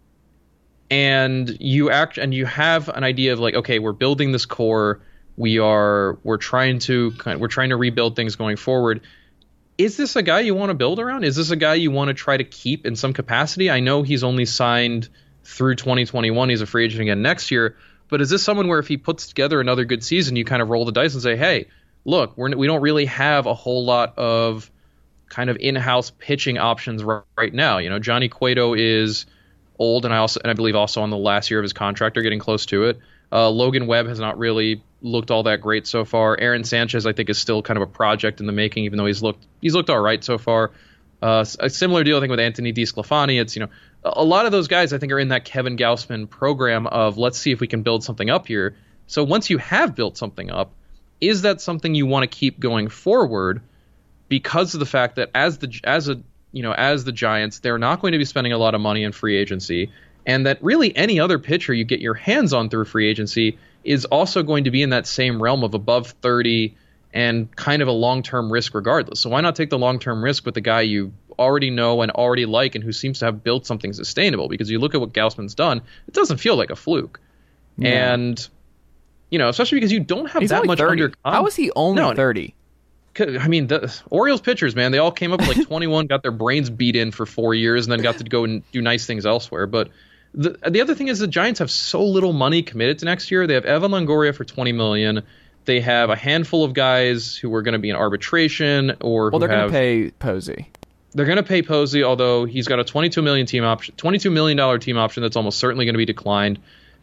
and you act and you have an idea of like, okay, we're building this core, we are we're trying to we're trying to rebuild things going forward. Is this a guy you want to build around? Is this a guy you want to try to keep in some capacity? I know he's only signed through twenty twenty-one. He's a free agent again next year. But is this someone where if he puts together another good season, you kind of roll the dice and say, hey, look, we're, we don't really have a whole lot of kind of in-house pitching options right, right now. You know, Johnny Cueto is old, and I also and I believe also on the last year of his contract, or getting close to it. Uh, Logan Webb has not really looked all that great so far. Aaron Sanchez, I think, is still kind of a project in the making, even though he's looked he's looked all right so far. Uh, a similar deal, I think, with Anthony DeSclafani. It's, you know, a lot of those guys, I think, are in that Kevin Gausman program of let's see if we can build something up here. So once you have built something up, is that something you want to keep going forward? Because of the fact that as the as a you know, as the Giants, they're not going to be spending a lot of money in free agency, and that really any other pitcher you get your hands on through free agency is also going to be in that same realm of above thirty and kind of a long-term risk regardless. So why not take the long-term risk with the guy you already know and already like and who seems to have built something sustainable? Because you look at what Gausman's done, it doesn't feel like a fluke. Yeah. And, you know, especially because you don't have He's that much thirty. under. How is he only no, thirty? I mean, the Orioles pitchers, man, they all came up with like twenty-one, got their brains beat in for four years, and then got to go and do nice things elsewhere. But the the other thing is the Giants have so little money committed to next year. They have Evan Longoria for twenty million dollars. They have a handful of guys who are going to be in arbitration or well, who they're have, going to pay Posey. They're going to pay Posey, although he's got a twenty-two million dollars team option, twenty-two million dollars team option that's almost certainly going to be declined.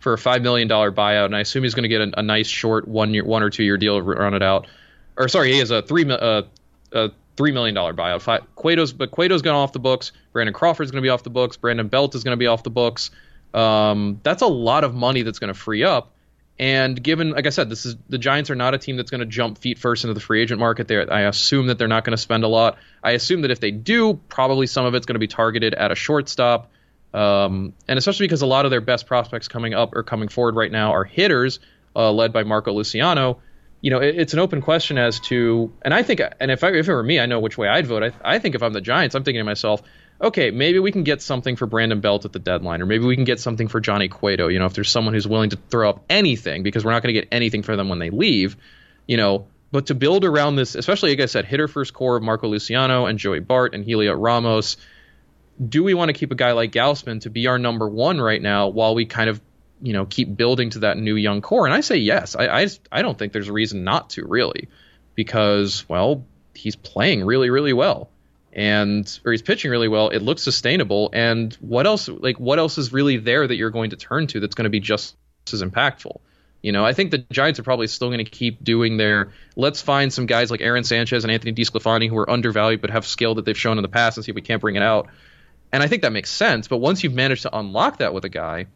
for a five million dollars buyout, and I assume he's going to get a, a nice short one year, one or two year deal to run it out. Or sorry, he has a three uh, a three million dollars buyout. Five, Cueto's, but Cueto's going off the books. Brandon Crawford's going to be off the books. Brandon Belt is going to be off the books. Um, that's a lot of money that's going to free up. And given, like I said, this is the Giants are not a team that's going to jump feet first into the free agent market. There, I assume that they're not going to spend a lot. I assume that if they do, probably some of it's going to be targeted at a shortstop. Um, and especially because a lot of their best prospects coming up or coming forward right now are hitters, uh, led by Marco Luciano. You know, it, it's an open question as to, and I think, and if I, if it were me, I know which way I'd vote. I, I think if I'm the Giants, I'm thinking to myself, okay, maybe we can get something for Brandon Belt at the deadline, or maybe we can get something for Johnny Cueto. You know, if there's someone who's willing to throw up anything, because we're not going to get anything for them when they leave, you know, but to build around this, especially, like I said, hitter first core of Marco Luciano and Joey Bart and Heliot Ramos, do we want to keep a guy like Gausman to be our number one right now while we kind of, you know, keep building to that new young core? And I say yes. I, I, I don't think there's a reason not to, really, because, well, he's playing really, really well. And or he's pitching really well. It looks sustainable. And what else? Like what else is really there that you're going to turn to that's going to be just as impactful? You know, I think the Giants are probably still going to keep doing their. Let's find some guys like Aaron Sanchez and Anthony DeSclafani who are undervalued but have skill that they've shown in the past and see if we can't bring it out. And I think that makes sense. But once you've managed to unlock that with a guy,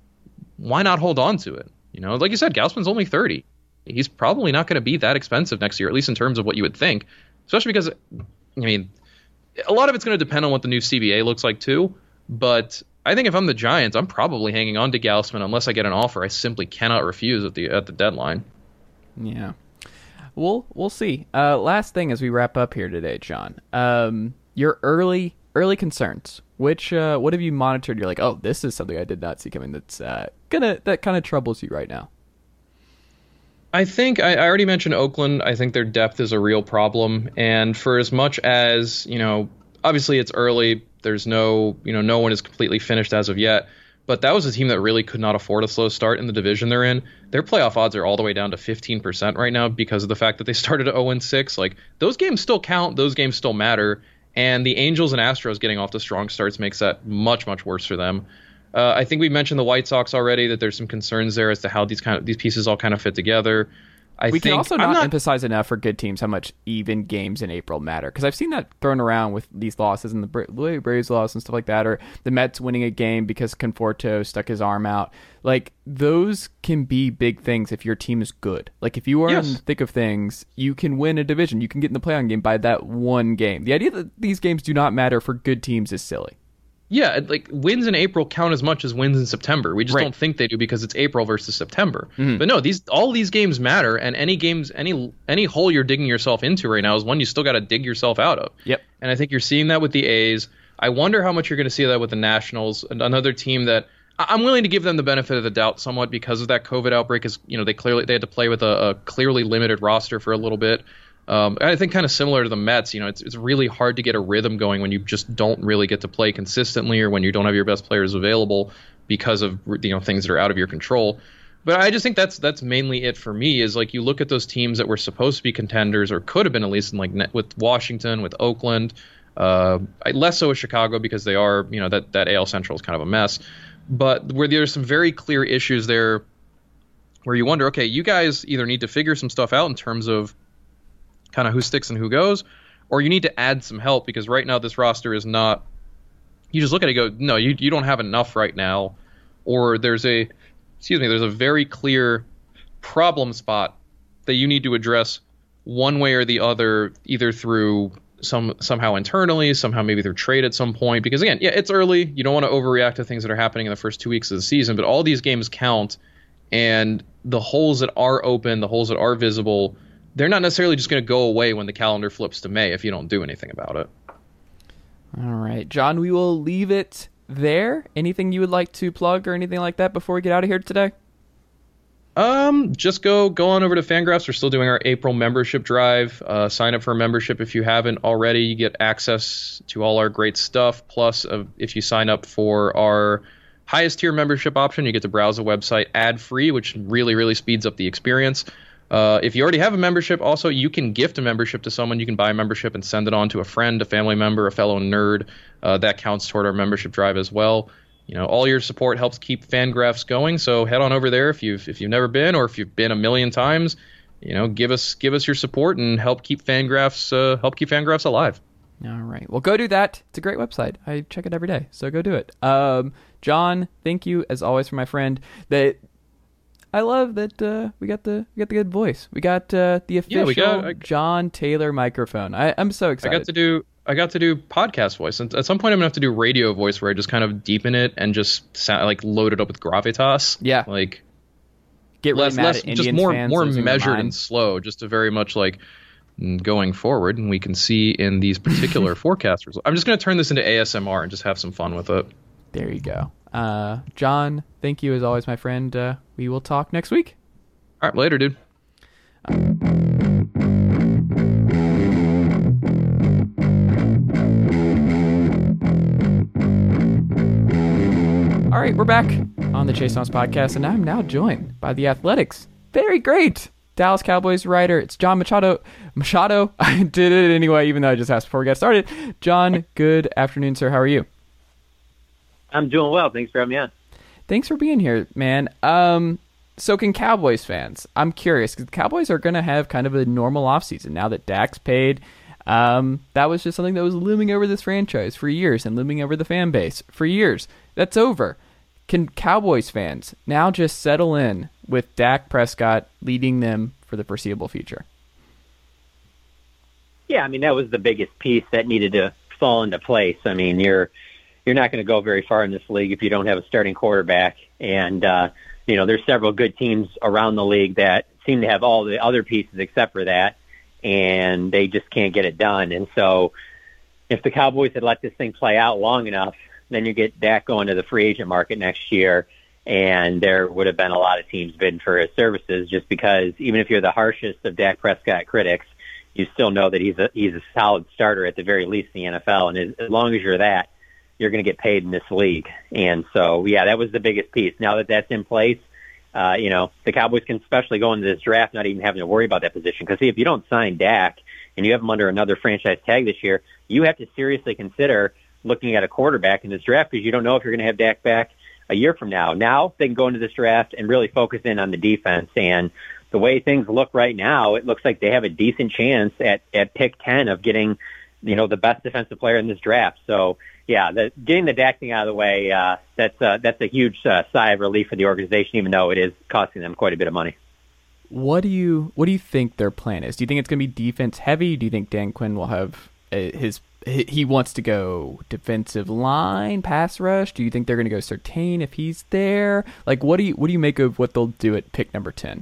why not hold on to it? You know, like you said, Gausman's only thirty. He's probably not going to be that expensive next year, at least in terms of what you would think. Especially because, I mean. A lot of it's going to depend on what the new C B A looks like, too. But I think if I'm the Giants, I'm probably hanging on to Gausman unless I get an offer I simply cannot refuse at the at the deadline. Yeah. We'll, we'll see. Uh, last thing as we wrap up here today, John. Um, your early early concerns. Which uh, what have you monitored? You're like, oh, this is something I did not see coming that's uh, gonna that kind of troubles you right now. I think I, I already mentioned Oakland. I think their depth is a real problem. And for as much as, you know, obviously it's early. There's no, you know, no one is completely finished as of yet. But that was a team that really could not afford a slow start in the division they're in. Their playoff odds are all the way down to fifteen percent right now because of the fact that they started at oh and six. Like, those games still count. Those games still matter. And the Angels and Astros getting off to strong starts makes that much, much worse for them. Uh, I think we mentioned the White Sox already, that there's some concerns there as to how these kind of these pieces all kind of fit together. I we think, can also not, not emphasize enough for good teams how much even games in April matter, because I've seen that thrown around with these losses and the Bra- Braves loss and stuff like that, or the Mets winning a game because Conforto stuck his arm out. Like, those can be big things if your team is good. Like, if you are yes. in the thick of things, you can win a division. You can get in the play-on game by that one game. The idea that these games do not matter for good teams is silly. Yeah, like wins in April count as much as wins in September. We just right. don't think they do because it's April versus September. Mm-hmm. But no, these all these games matter, and any games, any any hole you're digging yourself into right now is one you still got to dig yourself out of. Yep. And I think you're seeing that with the A's. I wonder how much you're going to see that with the Nationals, another team that I'm willing to give them the benefit of the doubt somewhat because of that COVID outbreak. Is you know they clearly they had to play with a, a clearly limited roster for a little bit. Um, I think kind of similar to the Mets, you know, it's it's really hard to get a rhythm going when you just don't really get to play consistently or when you don't have your best players available because of, you know, things that are out of your control. But I just think that's that's mainly it for me is like you look at those teams that were supposed to be contenders or could have been at least in like with Washington, with Oakland, uh, less so with Chicago because they are, you know, that, that A L Central is kind of a mess. But where there's some very clear issues there where you wonder, okay, you guys either need to figure some stuff out in terms of kind of who sticks and who goes, or you need to add some help because right now this roster is not, you just look at it and go, no, you you don't have enough right now, or there's a, excuse me, there's a very clear problem spot that you need to address one way or the other, either through some somehow internally, somehow maybe through trade at some point, because again, yeah, it's early, you don't want to overreact to things that are happening in the first two weeks of the season, but all these games count, and the holes that are open, the holes that are visible, they're not necessarily just going to go away when the calendar flips to May if you don't do anything about it. All right, John, we will leave it there. Anything you would like to plug or anything like that before we get out of here today? Um, just go go on over to Fangraphs. We're still doing our April membership drive. Uh, sign up for a membership if you haven't already. You get access to all our great stuff. Plus, uh, if you sign up for our highest tier membership option, you get to browse the website ad-free, which really, really speeds up the experience. Uh, if you already have a membership, also, you can gift a membership to someone. You can buy a membership and send it on to a friend, a family member, a fellow nerd. Uh, that counts toward our membership drive as well. you know, all your support helps keep Fangraphs going. So head on over there if you've if you've never been, or if you've been a million times. You know, give us give us your support and help keep Fangraphs uh, help keep Fangraphs alive. All right. Well, go do that. It's a great website. I check it every day, so go do it. Um, John, thank you as always for my friend. That I love that uh, we got the we got the good voice. We got uh, the official yeah, we got, I, John Taylor microphone. I, I'm so excited. I got to do I got to do podcast voice, and at some point I'm gonna have to do radio voice where I just kind of deepen it and just sound, like load it up with gravitas. Yeah, like get really less, mad less at Indians just more fans more losing their measured mind. and slow, just to very much like going forward, and we can see in these particular forecast results. I'm just going to turn this into A S M R and just have some fun with it. There you go. Uh, John, thank you as always, my friend. Uh, we will talk next week. All right, later, dude. All right, we're back on the Chase Thomas podcast, and I'm now joined by the Athletics. Very great Dallas Cowboys writer. It's John Machado. Machado. I did it anyway, even though I just asked before we got started. John, good afternoon, sir. How are you? I'm doing well. Thanks for having me on. Thanks for being here, man. Um, so can Cowboys fans? I'm curious, because the Cowboys are going to have kind of a normal offseason now that Dak's paid. Um, that was just something that was looming over this franchise for years and looming over the fan base for years. That's over. Can Cowboys fans now just settle in with Dak Prescott leading them for the foreseeable future? Yeah, I mean, that was the biggest piece that needed to fall into place. I mean, you're you're not going to go very far in this league if you don't have a starting quarterback. And, uh, you know, there's several good teams around the league that seem to have all the other pieces except for that, and they just can't get it done. And so if the Cowboys had let this thing play out long enough, then you get Dak going to the free agent market next year, and there would have been a lot of teams bidding for his services, just because even if you're the harshest of Dak Prescott critics, you still know that he's a he's a solid starter at the very least in the N F L. And as, as long as you're that, you're going to get paid in this league. And so, yeah, that was the biggest piece. Now that that's in place, uh, you know, the Cowboys can especially go into this draft not even having to worry about that position. Because, see, if you don't sign Dak and you have him under another franchise tag this year, you have to seriously consider looking at a quarterback in this draft, because you don't know if you're going to have Dak back a year from now. Now they can go into this draft and really focus in on the defense. And the way things look right now, it looks like they have a decent chance at, at pick ten of getting, you know, the best defensive player in this draft. So, yeah, the, getting the Dak thing out of the way, uh, that's, uh, that's a huge uh, sigh of relief for the organization, even though it is costing them quite a bit of money. What do you What do you think their plan is? Do you think it's going to be defense heavy? Do you think Dan Quinn will have uh, his he wants to go defensive line, pass rush? Do you think they're going to go Surtain if he's there? Like, what do you what do you make of what they'll do at pick number ten?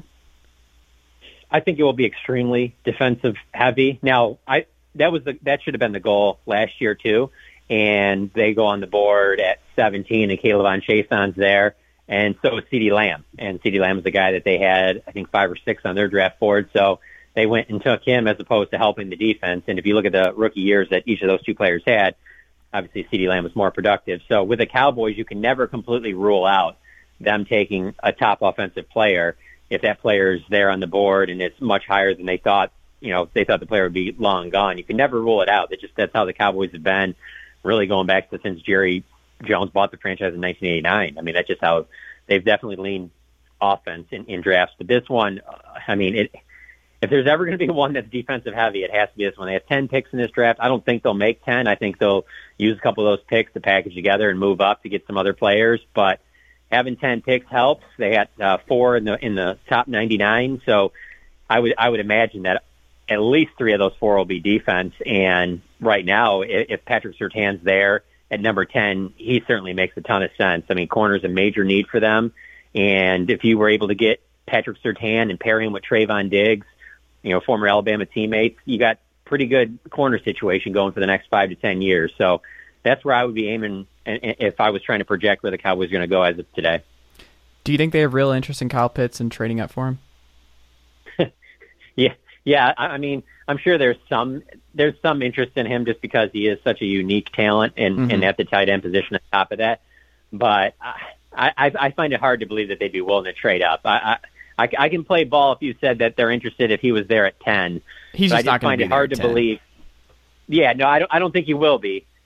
I think it will be extremely defensive heavy. Now, I that was the that should have been the goal last year too, and they go on the board at seventeen, and Kayvon Chaison's there, and so is CeeDee Lamb, and CeeDee Lamb is the guy that they had, I think, five or six on their draft board. So they went and took him as opposed to helping the defense. And if you look at the rookie years that each of those two players had, obviously CeeDee Lamb was more productive. So with the Cowboys, you can never completely rule out them taking a top offensive player if that player is there on the board and it's much higher than they thought. You know, they thought the player would be long gone. You can never rule it out. It's just that's how the Cowboys have been, really going back to since Jerry Jones bought the franchise in nineteen eighty-nine. I mean, that's just how they've definitely leaned offense in, in drafts. But this one, I mean, it. If there's ever going to be one that's defensive heavy, it has to be this one. They have ten picks in this draft. I don't think they'll make ten. I think they'll use a couple of those picks to package together and move up to get some other players. But having ten picks helps. They had uh, four in the in the top ninety-nine, so I would I would imagine that at least three of those four will be defense. And right now, if, if Patrick Surtain's there at number ten, he certainly makes a ton of sense. I mean, corner's a major need for them, and if you were able to get Patrick Surtain and pair him with Trayvon Diggs, you know, former Alabama teammates, you got pretty good corner situation going for the next five to ten years. So that's where I would be aiming if I was trying to project where the Cowboys are going to go as of today. Do you think they have real interest in Kyle Pitts and trading up for him? yeah, yeah. I mean, I'm sure there's some there's some interest in him just because he is such a unique talent and, mm-hmm. and at the tight end position on top of that. But I, I, I find it hard to believe that they'd be willing to trade up. I, I I, I can play ball if you said that they're interested if he was there at ten. He's just I just not going find to be it hard there to at ten. believe. Yeah, no, I don't. I don't think he will be.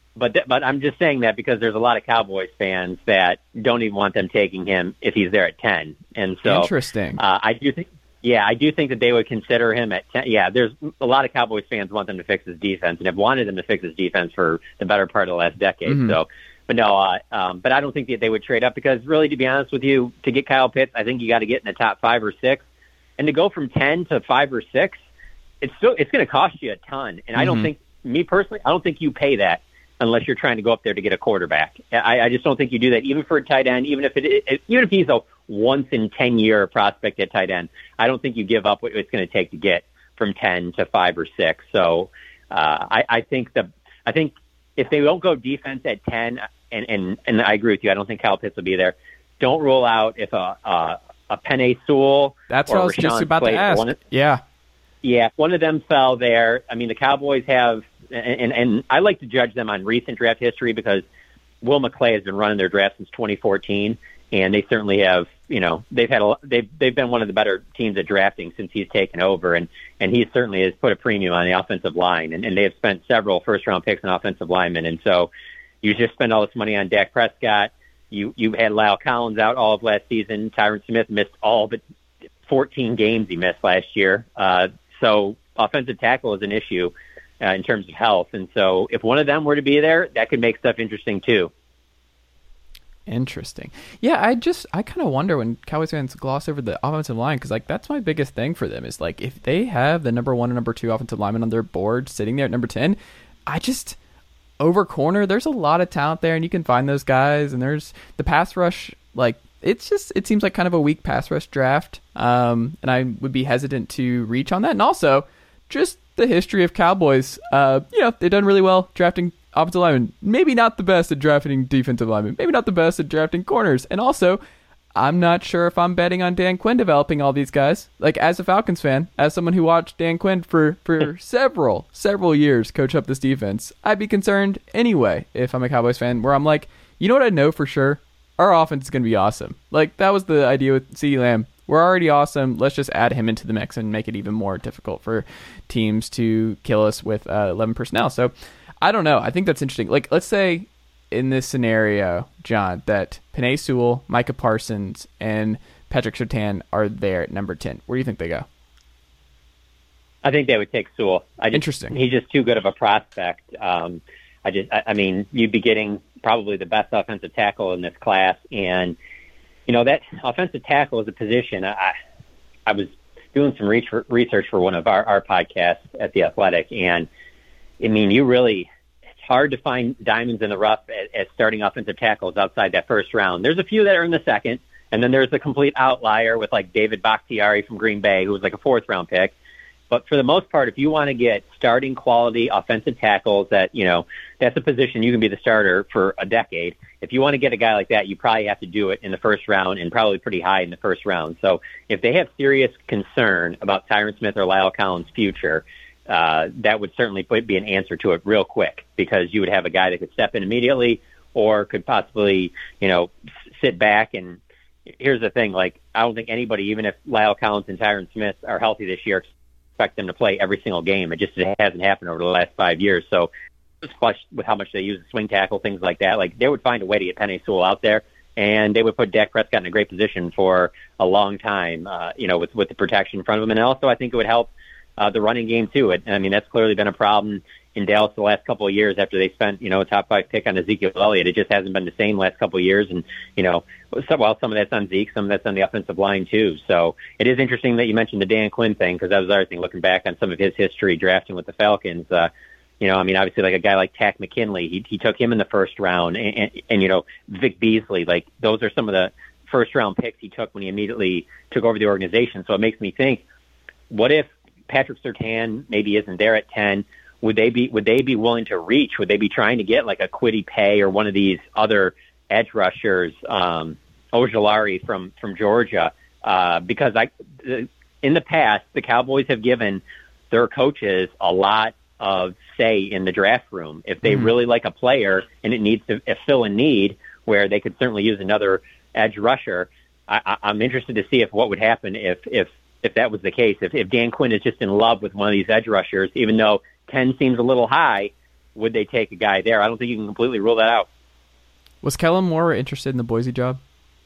but th- but I'm just saying that because there's a lot of Cowboys fans that don't even want them taking him if he's there at ten. And so interesting. Uh, I do think, yeah, I do think that they would consider him at ten. Yeah, there's a lot of Cowboys fans want them to fix his defense and have wanted them to fix his defense for the better part of the last decade. Mm-hmm. So, but no, uh, um, but I don't think that they would trade up because really, to be honest with you, to get Kyle Pitts, I think you got to get in the top five or six, and to go from ten to five or six, it's still it's going to cost you a ton. And mm-hmm. I don't think, me personally, I don't think you pay that unless you're trying to go up there to get a quarterback. I, I just don't think you do that, even for a tight end, even if it, it even if he's a once in ten year prospect at tight end. I don't think you give up what it's going to take to get from ten to five or six. So uh, I, I think the I think if they don't go defense at ten, and, and and I agree with you, I don't think Kyle Pitts will be there. Don't rule out if a a, a Penei Sewell. That's or what I was Rashawn just about Slater, to ask. one of, yeah, yeah, if one of them fell there. I mean, the Cowboys have. And, and, and I like to judge them on recent draft history because Will McClay has been running their draft since twenty fourteen, and they certainly have, you know, they've had a, they've they've been one of the better teams at drafting since he's taken over, and and he certainly has put a premium on the offensive line, and, and they have spent several first round picks on offensive linemen, and so you just spend all this money on Dak Prescott. You you had Lyle Collins out all of last season. Tyron Smith missed all but fourteen games he missed last year. Uh, so offensive tackle is an issue. Uh, in terms of health. And so if one of them were to be there, that could make stuff interesting too. Interesting. Yeah, I just, I kind of wonder when Cowboys fans gloss over the offensive line, because like that's my biggest thing for them is like if they have the number one and number two offensive lineman on their board sitting there at number ten, I just, over corner, there's a lot of talent there and you can find those guys, and there's the pass rush, like it's just, it seems like kind of a weak pass rush draft. Um, and I would be hesitant to reach on that. And also just the history of Cowboys, uh, you know, they've done really well drafting offensive linemen. Maybe not the best at drafting defensive linemen. Maybe not the best at drafting corners. And also, I'm not sure if I'm betting on Dan Quinn developing all these guys. Like, as a Falcons fan, as someone who watched Dan Quinn for, for several, several years coach up this defense, I'd be concerned anyway if I'm a Cowboys fan, where I'm like, you know what I know for sure? Our offense is going to be awesome. Like, that was the idea with CeeDee Lamb. We're already awesome. Let's just add him into the mix and make it even more difficult for teams to kill us with uh, eleven personnel. So I don't know. I think that's interesting. Like, let's say in this scenario, John, that Penei Sewell, Micah Parsons, and Patrick Surtain are there at number ten. Where do you think they go? I think they would take Sewell. I just, Interesting. He's just too good of a prospect. Um, I just, I, I mean, you'd be getting probably the best offensive tackle in this class, and you know, that offensive tackle is a position. I I was doing some research for one of our, our podcasts at The Athletic, and, I mean, you really – it's hard to find diamonds in the rough as, as starting offensive tackles outside that first round. There's a few that are in the second, and then there's the complete outlier with, like, David Bakhtiari from Green Bay, who was like a fourth-round pick. But for the most part, if you want to get starting quality offensive tackles that, you know, that's a position you can be the starter for a decade. If you want to get a guy like that, you probably have to do it in the first round and probably pretty high in the first round. So if they have serious concern about Tyron Smith or Lyle Collins' future, uh, that would certainly be an answer to it real quick, because you would have a guy that could step in immediately or could possibly, you know, sit back. And here's the thing, like, I don't think anybody, even if Lyle Collins and Tyron Smith are healthy this year, expect them to play every single game. It just it hasn't happened over the last five years. So it's flush with how much they use the swing tackle, things like that. Like, they would find a way to get Penei Sewell out there, and they would put Dak Prescott in a great position for a long time, uh, you know, with, with the protection in front of him. And also, I think it would help uh, the running game too. It, I mean, that's clearly been a problem in Dallas the last couple of years after they spent, you know, a top five pick on Ezekiel Elliott. It just hasn't been the same last couple of years. And, you know, so, well, some of that's on Zeke, some of that's on the offensive line too. So it is interesting that you mentioned the Dan Quinn thing, because that was the other thing, looking back on some of his history drafting with the Falcons. Uh, you know, I mean, obviously, like a guy like Tack McKinley, he, he took him in the first round. And, and, and, you know, Vic Beasley, like, those are some of the first round picks he took when he immediately took over the organization. So it makes me think, what if Patrick Surtain maybe isn't there at ten? Would they be would they be willing to reach? Would they be trying to get like a Kwity Paye or one of these other edge rushers, um, Ojulari from from Georgia? Uh, because I, in the past, the Cowboys have given their coaches a lot of say in the draft room. If they mm-hmm. really like a player and it needs to fill a need where they could certainly use another edge rusher, I, I'm interested to see if what would happen if if if that was the case. If, if Dan Quinn is just in love with one of these edge rushers, even though ten seems a little high, would they take a guy there? I don't think you can completely rule that out. Was Kellen Moore interested in the Boise job?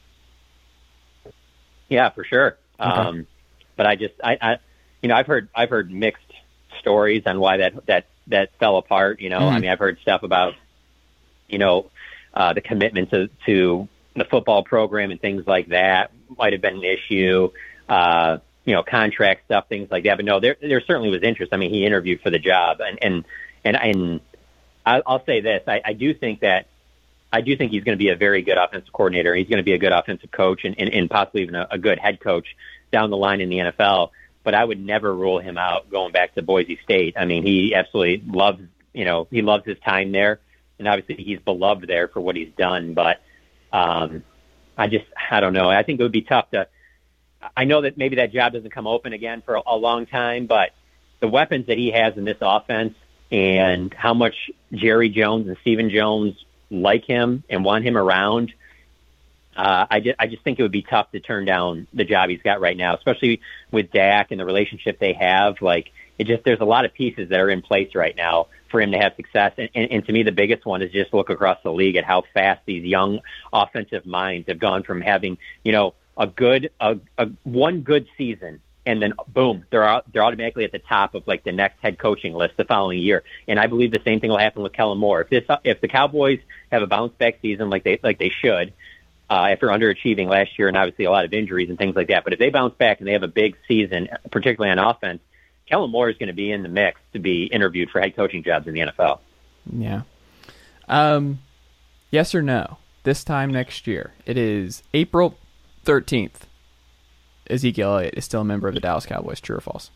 Yeah, for sure. Okay. Um, but I just, I, I, you know, I've heard, I've heard mixed stories on why that, that, that fell apart. You know, Mm. I mean, I've heard stuff about, you know, uh, the commitment to, to the football program and things like that might have been an issue. Uh, you know, contract stuff, things like that. But no, there, there certainly was interest. I mean, he interviewed for the job, and, and, and, and I, I'll say this. I, I do think that, I do think he's going to be a very good offensive coordinator. He's going to be a good offensive coach and, and, and possibly even a, a good head coach down the line in the N F L. But I would never rule him out going back to Boise State. I mean, he absolutely loves, you know, he loves his time there. And obviously he's beloved there for what he's done. But um, I just, I don't know. I think it would be tough to, I know that maybe that job doesn't come open again for a, a long time, but the weapons that he has in this offense and how much Jerry Jones and Stephen Jones like him and want him around, uh, I, just, I just think it would be tough to turn down the job he's got right now, especially with Dak and the relationship they have. Like, it just, there's a lot of pieces that are in place right now for him to have success. And, and, and to me, the biggest one is just look across the league at how fast these young offensive minds have gone from having, you know, a good, a, a one good season, and then boom, they're out, they're automatically at the top of like the next head coaching list the following year. And I believe the same thing will happen with Kellen Moore. If this, if the Cowboys have a bounce back season like they like they should, uh, after underachieving last year and obviously a lot of injuries and things like that, but if they bounce back and they have a big season, particularly on offense, Kellen Moore is going to be in the mix to be interviewed for head coaching jobs in the N F L. Yeah. Um, yes or no? This time next year, it is April thirteenth. Ezekiel Elliott is still a member of the Dallas Cowboys. True or false?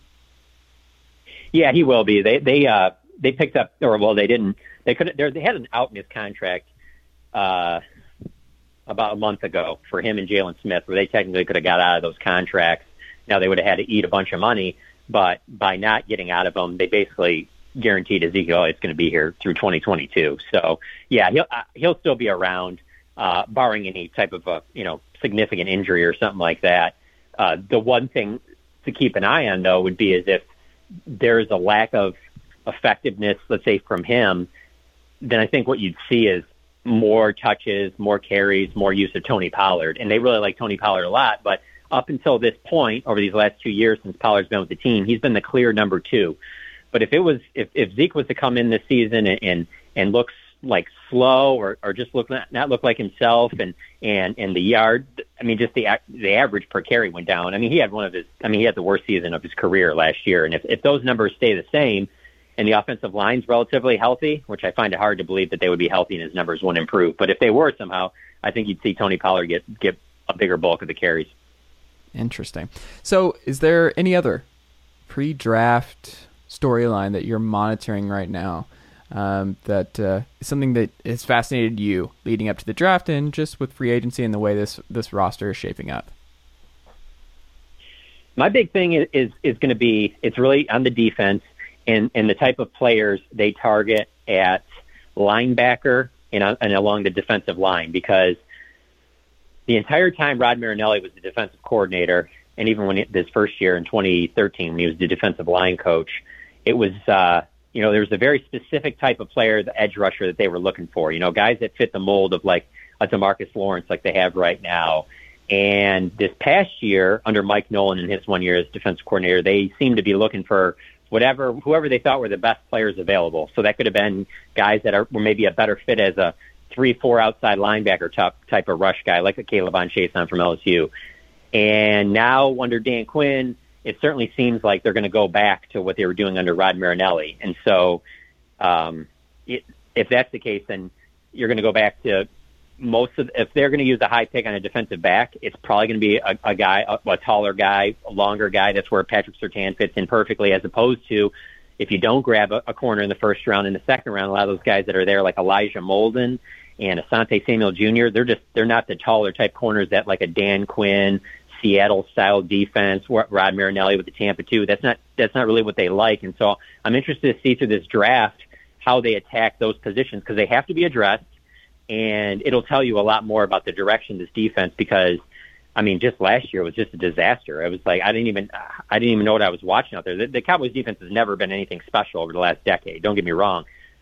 Yeah, he will be. They they uh they picked up, or well, they didn't. They couldn't. They had an out in his contract uh, about a month ago for him and Jalen Smith, where they technically could have got out of those contracts. Now they would have had to eat a bunch of money, but by not getting out of them, they basically guaranteed Ezekiel Elliott's going to be here through twenty twenty-two. So yeah, he'll he'll still be around, uh, barring any type of a you know significant injury or something like that. Uh, the one thing to keep an eye on, though, would be as if there's a lack of effectiveness, let's say, from him, then I think what you'd see is more touches, more carries, more use of Tony Pollard. And they really like Tony Pollard a lot. But up until this point, over these last two years since Pollard's been with the team, he's been the clear number two. But if it was, if, if Zeke was to come in this season and and, and looks like slow or, or just look not, not look like himself and, and, and the yard, I mean, just the the average per carry went down. I mean, he had one of his, I mean, he had the worst season of his career last year. And if, if those numbers stay the same and the offensive line's relatively healthy, which I find it hard to believe that they would be healthy and his numbers won't improve. But if they were somehow, I think you'd see Tony Pollard get, get a bigger bulk of the carries. Interesting. So is there any other pre-draft storyline that you're monitoring right now? Um, that uh, is something that has fascinated you leading up to the draft and just with free agency and the way this this roster is shaping up? My big thing is is, is going to be, it's really on the defense and, and the type of players they target at linebacker and, and along the defensive line, because the entire time Rod Marinelli was the defensive coordinator, and even when it, this first year in twenty thirteen when he was the defensive line coach, it was uh, – you know, there was a very specific type of player, the edge rusher, that they were looking for. You know, guys that fit the mold of like a DeMarcus Lawrence like they have right now. And this past year, under Mike Nolan in his one year as defensive coordinator, they seemed to be looking for whatever, whoever they thought were the best players available. So that could have been guys that are were maybe a better fit as a three four outside linebacker type, type of rush guy, like a Caleb on Chason from L S U. And now under Dan Quinn, it certainly seems like they're going to go back to what they were doing under Rod Marinelli. And so um, it, if that's the case, then you're going to go back to most of, if they're going to use a high pick on a defensive back, it's probably going to be a, a guy, a, a taller guy, a longer guy. That's where Patrick Surtain fits in perfectly, as opposed to if you don't grab a, a corner in the first round, in the second round, a lot of those guys that are there, like Elijah Molden and Asante Samuel Junior, they're just, they're not the taller type corners that like a Dan Quinn, Seattle-style defense, Rod Marinelli with the Tampa two. That's not that's not really what they like. And so I'm interested to see through this draft how they attack those positions, because they have to be addressed, and it'll tell you a lot more about the direction of this defense. Because, I mean, just last year was just a disaster. It was like I didn't even I didn't even know what I was watching out there. The, the Cowboys defense has never been anything special over the last decade. Don't get me wrong,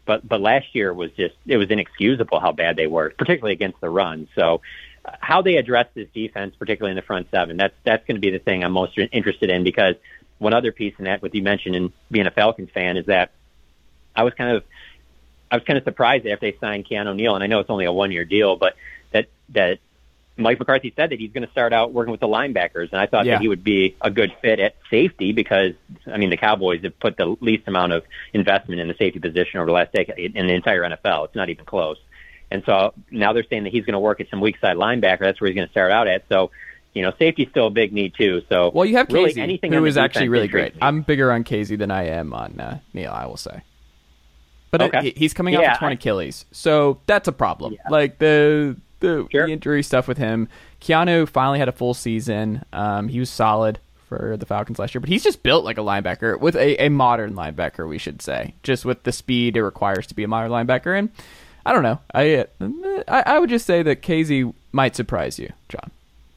but but last year was just it was inexcusable how bad they were, particularly against the run. So uh, how they address this defense, particularly in the front seven, that's that's going to be the thing I'm most interested in, because one other piece in that, what you mentioned in being a Falcons fan, is that I was kind of I was kind of surprised after they signed Keanu Neal, and I know it's only a one-year deal, but that that Mike McCarthy said that he's going to start out working with the linebackers, and I thought yeah. that he would be a good fit at safety because, I mean, the Cowboys have put the least amount of investment in the safety position over the last decade in the entire N F L. It's not even close. And so now they're saying that he's going to work at some weak side linebacker. That's where he's going to start out at. So, you know, safety's still a big need too. So, well, you have really Casey, anything who on the is actually defense really intrigues great. me. I'm bigger on Casey than I am on uh, Neal, I will say. But Okay. it, he's coming Yeah, off a torn I- Achilles, so that's a problem. Yeah. Like the the, Sure. the injury stuff with him. Keanu finally had a full season. Um, he was solid for the Falcons last year, but he's just built like a linebacker, with a, a modern linebacker, we should say, just with the speed it requires to be a modern linebacker. And I don't know, I I, I would just say that Casey might surprise you, John.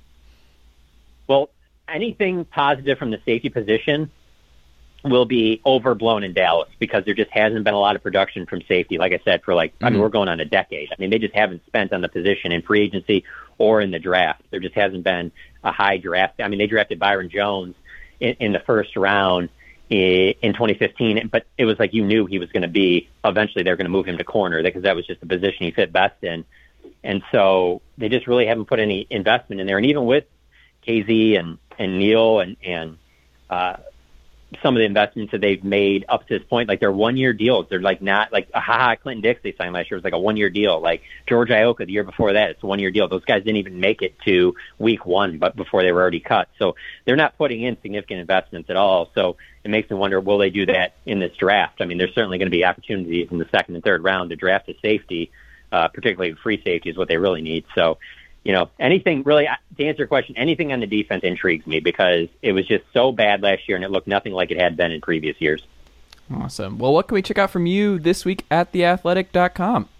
Well, anything positive from the safety position will be overblown in Dallas because there just hasn't been a lot of production from safety. Like I said, for like, I mean, Mhm. we're going on a decade. I mean, they just haven't spent on the position in free agency or in the draft. There just hasn't been a high draft. I mean, they drafted Byron Jones in, in the first round in, in twenty fifteen, but it was like you knew he was going to be, eventually they're going to move him to corner because that was just the position he fit best in. And so they just really haven't put any investment in there. And even with K Z and, and Neal and, and, uh, some of the investments that they've made up to this point, like they're one-year deals. They're like not like, haha, Clinton Dix they signed last year was like a one-year deal. Like George Iocca the year before that, it's a one-year deal. Those guys didn't even make it to week one, but before they were already cut. So they're not putting in significant investments at all. So it makes me wonder, will they do that in this draft? I mean, there's certainly going to be opportunities in the second and third round to draft a safety, uh, particularly free safety is what they really need. So, you know, anything really, to answer your question, anything on the defense intrigues me because it was just so bad last year and it looked nothing like it had been in previous years. Awesome. Well, what can we check out from you this week at the athletic dot com?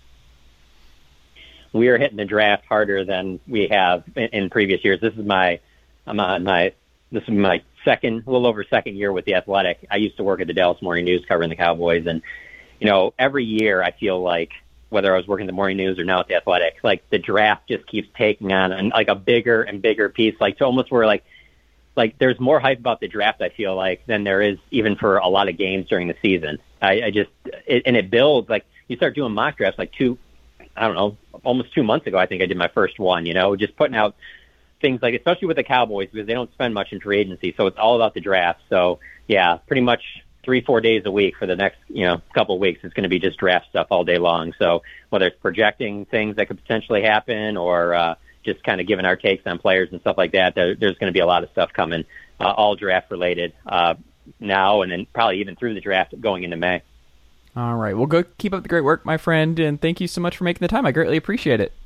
We are hitting the draft harder than we have in, in previous years. This is my, I'm on my, this is my second, a little over second year with the Athletic. I used to work at the Dallas Morning News covering the Cowboys, and you know, every year I feel like, whether I was working at the Morning News or now at the Athletic, like the draft just keeps taking on an, like a bigger and bigger piece, like to almost where like, like there's more hype about the draft, I feel like, than there is even for a lot of games during the season. I, I just, it, and it builds, like you start doing mock drafts like two, I don't know, almost two months ago, I think I did my first one, you know, just putting out things like, especially with the Cowboys, because they don't spend much in free agency. So it's all about the draft. So yeah, pretty much three, four days a week for the next, you know, couple of weeks. It's going to be just draft stuff all day long. So whether it's projecting things that could potentially happen or uh, just kind of giving our takes on players and stuff like that, there, there's going to be a lot of stuff coming, uh, all draft related uh, now and then probably even through the draft going into May. All right. Well, go keep up the great work, my friend, and thank you so much for making the time. I greatly appreciate it.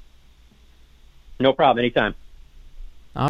No problem. Anytime. Uh-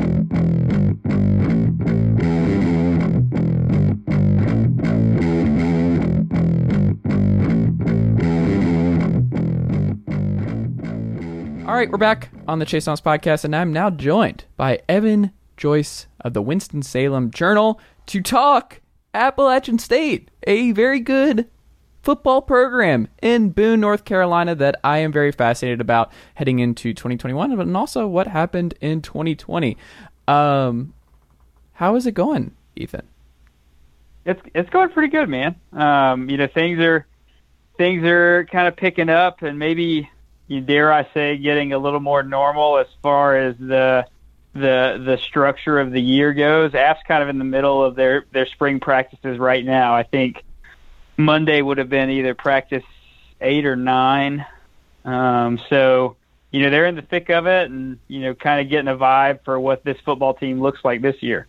All right, we're back on the Chase Thomas podcast, and I'm now joined by Evan Joyce of the Winston-Salem Journal to talk Appalachian State, a very good football program in Boone, North Carolina that I am very fascinated about heading into twenty twenty-one, and also what happened in twenty twenty. Um, how is it going, Ethan? It's it's going pretty good, man. Um, you know, things are things are kind of picking up, and maybe, you dare I say, getting a little more normal as far as the the the structure of the year goes. App's kind of in the middle of their their spring practices right now. I think Monday would have been either practice eight or nine. Um, so, you know, they're in the thick of it and, you know, kind of getting a vibe for what this football team looks like this year.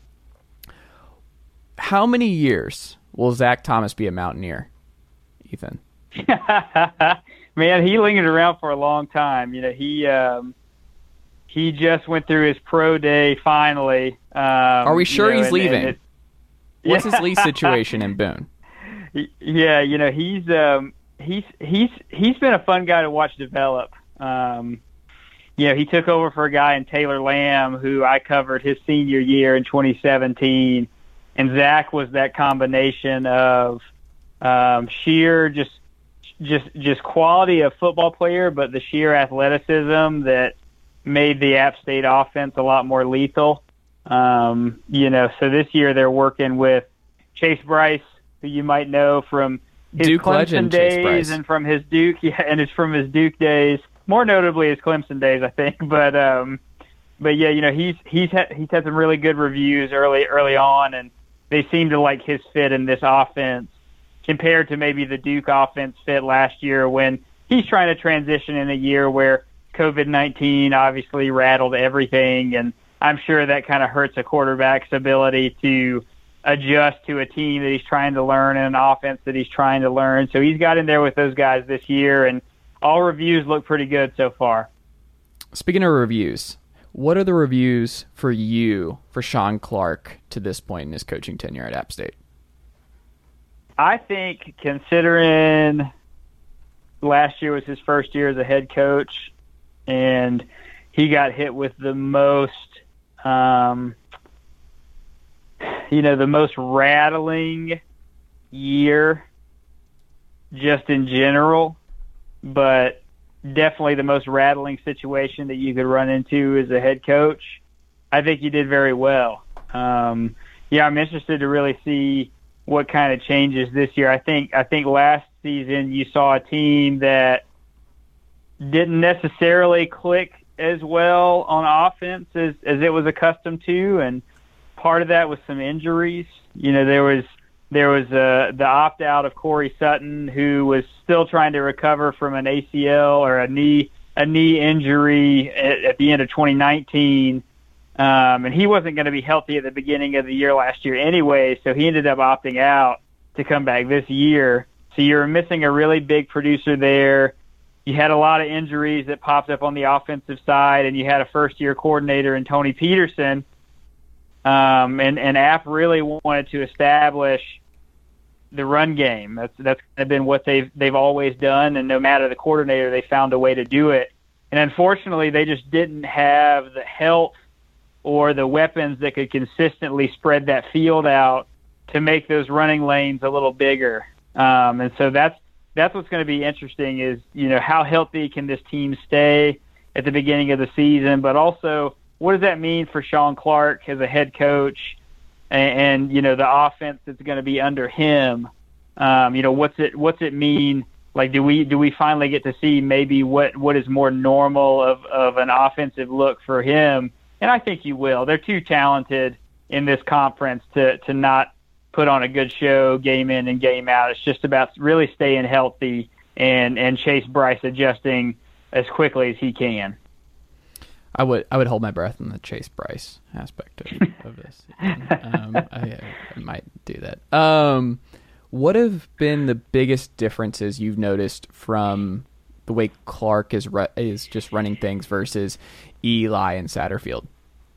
How many years will Zach Thomas be a Mountaineer, Ethan? Man, he lingered around for a long time. You know, he um, he just went through his pro day finally. Um, Are we sure you know, he's and, leaving? and it, What's yeah. his lease situation in Boone? Yeah, you know, he's um, he's he's he's been a fun guy to watch develop. Um, you know, he took over for a guy in Taylor Lamb, who I covered his senior year in twenty seventeen, and Zach was that combination of um, sheer just just just quality of football player, but the sheer athleticism that made the App State offense a lot more lethal. Um, you know, so this year they're working with Chase Bryce, who you might know from his Duke Clemson legend, Chase days Bryce. and from his Duke, yeah, and it's from his Duke days, more notably his Clemson days, I think. But um, but yeah, you know, he's he's had he's had some really good reviews early early on, and they seem to like his fit in this offense compared to maybe the Duke offense fit last year when he's trying to transition in a year where COVID nineteen obviously rattled everything, and I'm sure that kind of hurts a quarterback's ability to adjust to a team that he's trying to learn and an offense that he's trying to learn. So he's got in there with those guys this year, and all reviews look pretty good so far. Speaking of reviews, what are the reviews for you for Shawn Clark to this point in his coaching tenure at App State? I think considering last year was his first year as a head coach, and he got hit with the most, um, you know, the most rattling year just in general, but definitely the most rattling situation that you could run into as a head coach. I think he did very well. Um, yeah, I'm interested to really see what kind of changes this year. I think I think last season you saw a team that didn't necessarily click as well on offense as, as it was accustomed to, and part of that was some injuries. You know, there was there was uh, the opt out of Corey Sutton, who was still trying to recover from an A C L or a knee a knee injury at, at the end of twenty nineteen. Um, and he wasn't going to be healthy at the beginning of the year last year anyway, so he ended up opting out to come back this year. So you're missing a really big producer there. You had a lot of injuries that popped up on the offensive side, and you had a first-year coordinator in Tony Peterson. Um, and, and App really wanted to establish the run game. That's that's kind of been what they've they've always done, and no matter the coordinator, they found a way to do it. And unfortunately, they just didn't have the health or the weapons that could consistently spread that field out to make those running lanes a little bigger. Um, and so that's that's what's going to be interesting is, you know, how healthy can this team stay at the beginning of the season, but also what does that mean for Shawn Clark as a head coach and, and you know, the offense that's going to be under him? Um, you know, what's it what's it mean? Like, do we do we finally get to see maybe what, what is more normal of, of an offensive look for him? And I think you will. They're too talented in this conference to, to not put on a good show game in and game out. It's just about really staying healthy and, and Chase Bryce adjusting as quickly as he can. I would I would hold my breath in the Chase Bryce aspect of, of this. Um, I, I might do that. Um, what have been the biggest differences you've noticed from the way Clark is ru- is just running things versus Eli and Satterfield?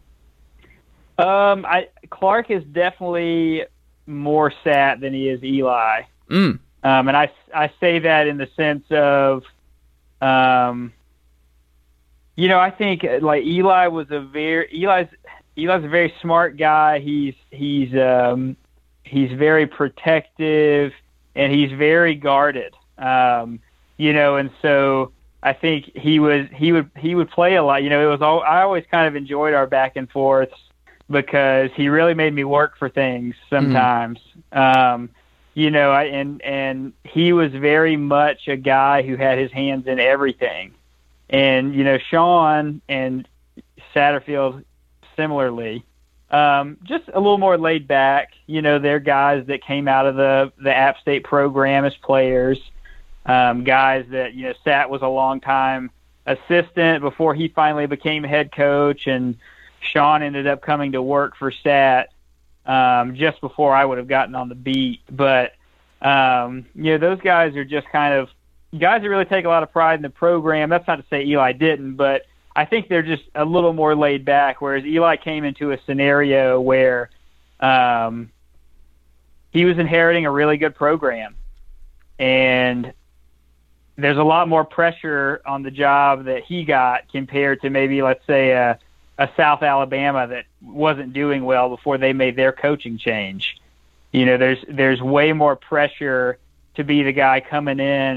Um, I Clark is definitely more sat than he is Eli. Mm. Um, and I, I say that in the sense of, um, you know, I think like Eli was a very Eli's Eli's a very smart guy. He's he's um, he's very protective and he's very guarded. Um, you know, and so I think he was he would he would play a lot. You know, it was all I always kind of enjoyed our back and forths because he really made me work for things sometimes. Mm. Um, you know, I, and and he was very much a guy who had his hands in everything. And, you know, Shawn and Satterfield similarly, um, just a little more laid back. You know, they're guys that came out of the, the App State program as players, um, guys that, you know, Sat was a long time assistant before he finally became head coach, and Shawn ended up coming to work for Sat um, just before I would have gotten on the beat. But, um, you know, those guys are just kind of guys that really take a lot of pride in the program. That's not to say Eli didn't, but I think they're just a little more laid back, whereas Eli came into a scenario where um, he was inheriting a really good program. And there's a lot more pressure on the job that he got compared to maybe, let's say, a, a South Alabama that wasn't doing well before they made their coaching change. You know, there's there's way more pressure to be the guy coming in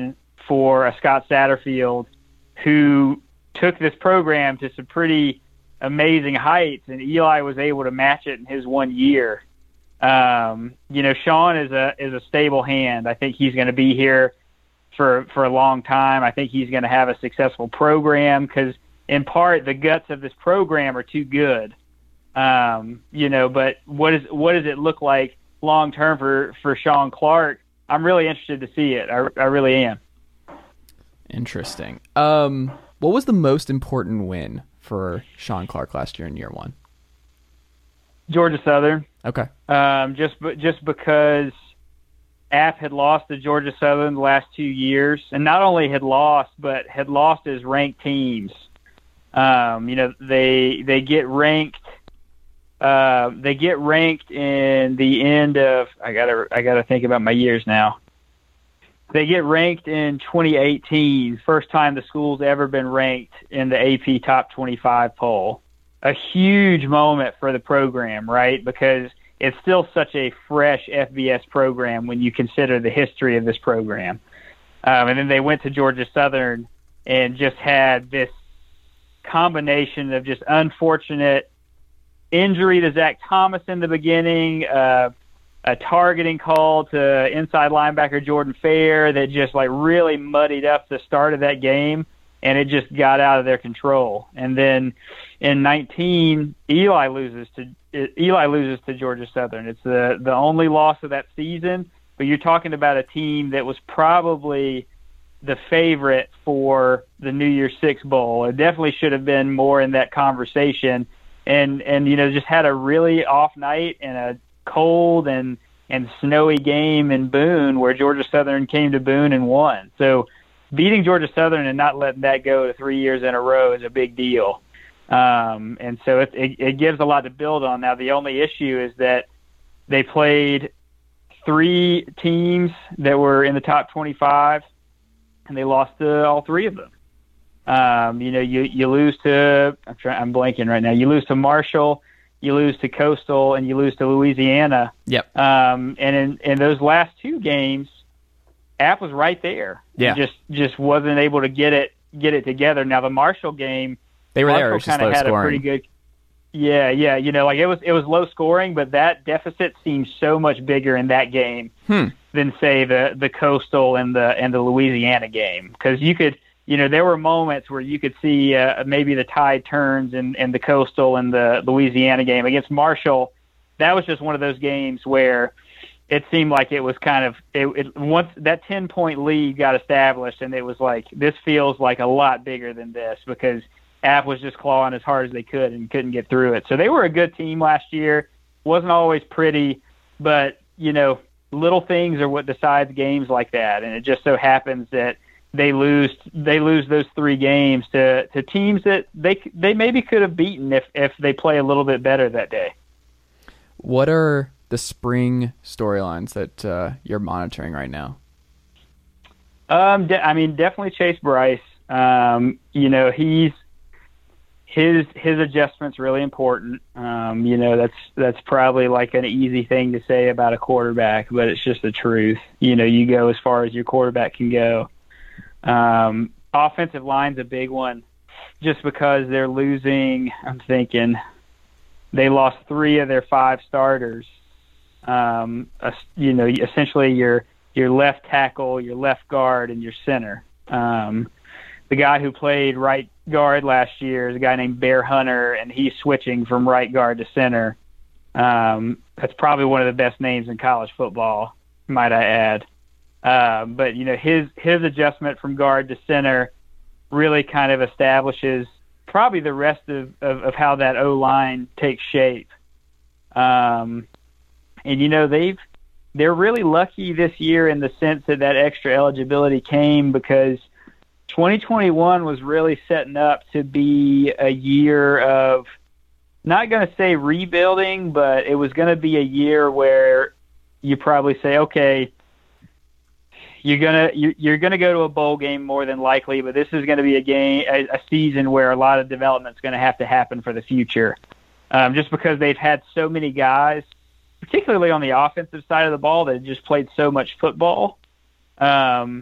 for a Scott Satterfield who took this program to some pretty amazing heights, and Eli was able to match it in his one year. Um, you know, Sean is a is a stable hand. I think he's going to be here for for a long time. I think he's going to have a successful program because, in part, the guts of this program are too good. Um, you know, but what is what does it look like long term for for Sean Clark? I'm really interested to see it. I, I really am. Interesting. Um, what was the most important win for Sean Clark last year in year one? Georgia Southern. Okay. Um, just just because App had lost to Georgia Southern the last two years, and not only had lost, but had lost as ranked teams. Um, you know, they they get ranked. Uh, they get ranked in the end of. I gotta I gotta think about my years now. They get ranked in twenty eighteen, first time the school's ever been ranked in the A P Top twenty-five poll. A huge moment for the program, right? Because it's still such a fresh F B S program when you consider the history of this program. Um, and then they went to Georgia Southern and just had this combination of just unfortunate injury to Zach Thomas in the beginning, uh, a targeting call to inside linebacker Jordan Fair that just like really muddied up the start of that game, and it just got out of their control. And then in nineteen, Eli loses to Eli loses to Georgia Southern. It's the the only loss of that season, but you're talking about a team that was probably the favorite for the New Year's Six Bowl. It definitely should have been more in that conversation, and and you know just had a really off night and a cold and and snowy game in Boone where Georgia Southern came to Boone and won. So beating Georgia Southern and not letting that go to three years in a row is a big deal. Um, and so it, it, it gives a lot to build on. Now, the only issue is that they played three teams that were in the top twenty-five, and they lost to all three of them. Um, you know, you, you lose to, I'm trying, I'm blanking right now. You lose to Marshall, you lose to Coastal, and you lose to Louisiana. Yep. Um, and in, in those last two games, App was right there. Yeah. Just just wasn't able to get it get it together. Now the Marshall game, they were Marshall there. It was just kind of low had scoring. a pretty good. Yeah, yeah. You know, like it was it was low scoring, but that deficit seemed so much bigger in that game hmm. than say the the Coastal and the and the Louisiana game, because you could. You know, there were moments where you could see uh, maybe the tide turns in, in the Coastal and the Louisiana game. Against Marshall, that was just one of those games where it seemed like it was kind of it, it, once that ten point lead got established, and it was like, this feels like a lot bigger than this, because App was just clawing as hard as they could and couldn't get through it. So they were a good team last year. Wasn't always pretty, but you know, little things are what decides games like that, and it just so happens that they lose they lose those three games to, to teams that they they maybe could have beaten if, if they play a little bit better that day. What are the spring storylines that uh, you're monitoring right now? Um, de- I mean, definitely Chase Bryce. Um, you know, he's his his adjustment's really important. Um, you know, that's that's probably like an easy thing to say about a quarterback, but it's just the truth. You know, you go as far as your quarterback can go. Um, offensive line's a big one, just because they're losing. I'm thinking they lost three of their five starters. Um, uh, you know, essentially your your left tackle, your left guard, and your center. Um, the guy who played right guard last year is a guy named Bear Hunter, and he's switching from right guard to center. Um, that's probably one of the best names in college football, might I add. Uh, but, you know, his his adjustment from guard to center really kind of establishes probably the rest of, of, of how that O-line takes shape. Um, and, you know, they've, they're really lucky this year in the sense that that extra eligibility came, because twenty twenty-one was really setting up to be a year of, not going to say rebuilding, but it was going to be a year where you probably say, okay, You're gonna you're gonna go to a bowl game more than likely, but this is going to be a game, a, a season where a lot of development is going to have to happen for the future, um, just because they've had so many guys, particularly on the offensive side of the ball, that just played so much football. Um,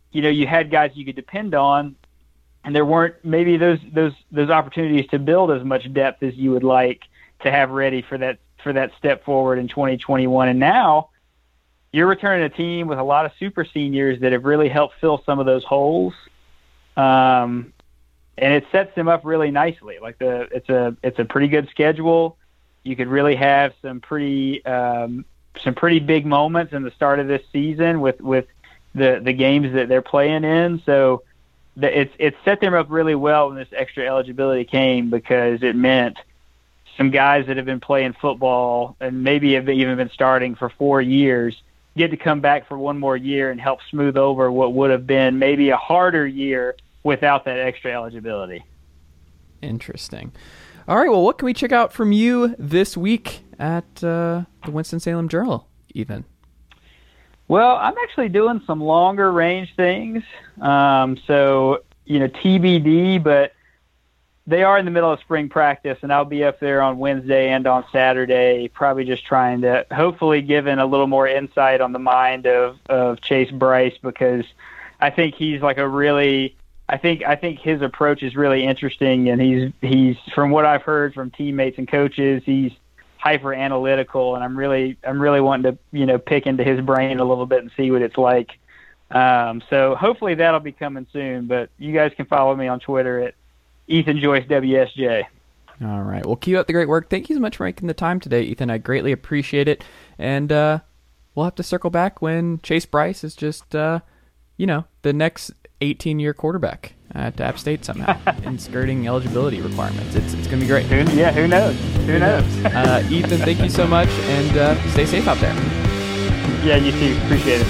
you know, you had guys you could depend on, and there weren't maybe those those those opportunities to build as much depth as you would like to have ready for that for that step forward in twenty twenty-one. And now you're returning a team with a lot of super seniors that have really helped fill some of those holes. Um, and it sets them up really nicely. Like the, it's a, it's a pretty good schedule. You could really have some pretty, um, some pretty big moments in the start of this season with, with the, the games that they're playing in. So the, it's, it's set them up really well when this extra eligibility came, because it meant some guys that have been playing football and maybe have even been starting for four years get to come back for one more year and help smooth over what would have been maybe a harder year without that extra eligibility. Interesting. All right, well, what can we check out from you this week at uh, the Winston-Salem Journal, Ethan? Well, I'm actually doing some longer range things. Um, so, you know, T B D, but they are in the middle of spring practice, and I'll be up there on Wednesday and on Saturday, probably just trying to hopefully give in a little more insight on the mind of, of Chase Brice, because I think he's like a really, I think, I think his approach is really interesting. And he's, he's, from what I've heard from teammates and coaches, he's hyper analytical, and I'm really, I'm really wanting to, you know, pick into his brain a little bit and see what it's like. Um, so hopefully that'll be coming soon, but you guys can follow me on Twitter at Ethan Joyce W S J. All right. Well, keep up the great work. Thank you so much for making the time today, Ethan. I greatly appreciate it. And uh, we'll have to circle back when Chase Brice is just, uh, you know, the next eighteen-year quarterback at App State somehow and skirting eligibility requirements. It's it's going to be great. Who, yeah, who knows? Who, who knows? knows? uh, Ethan, thank you so much, and uh, stay safe out there. Yeah, you too. Appreciate it.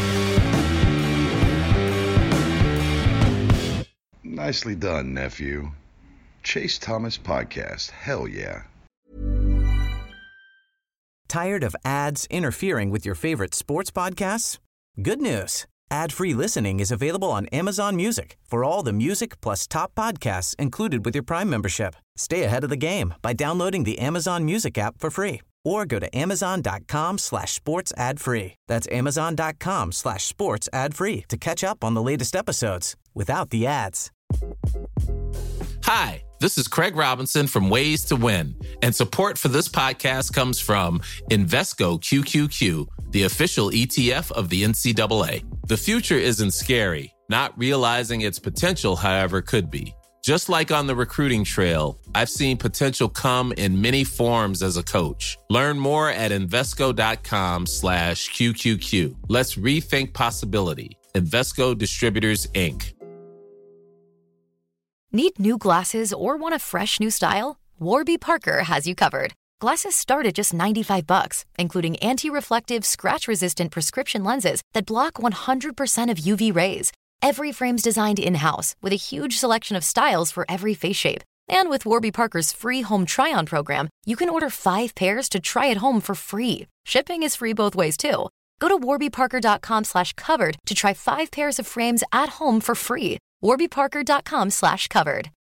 Nicely done, nephew. Chase Thomas Podcast. Hell yeah. Tired of ads interfering with your favorite sports podcasts? Good news. Ad-free listening is available on Amazon Music for all the music plus top podcasts included with your Prime membership. Stay ahead of the game by downloading the Amazon Music app for free, or go to amazon.com slash sports ad free. That's amazon.com slash sports ad free to catch up on the latest episodes without the ads. Hi, this is Craig Robinson from Ways to Win, and support for this podcast comes from Invesco Q Q Q, the official E T F of the N C double A. The future isn't scary. Not realizing its potential, however, could be. Just like on the recruiting trail, I've seen potential come in many forms as a coach. Learn more at Invesco.com slash QQQ. Let's rethink possibility. Invesco Distributors, Incorporated. Need new glasses or want a fresh new style? Warby Parker has you covered. Glasses start at just ninety-five bucks, including anti-reflective, scratch-resistant prescription lenses that block one hundred percent of U V rays. Every frame's designed in-house with a huge selection of styles for every face shape. And with Warby Parker's free home try-on program, you can order five pairs to try at home for free. Shipping is free both ways, too. Go to warbyparker.com slash covered to try five pairs of frames at home for free. warbyparker.com slash covered.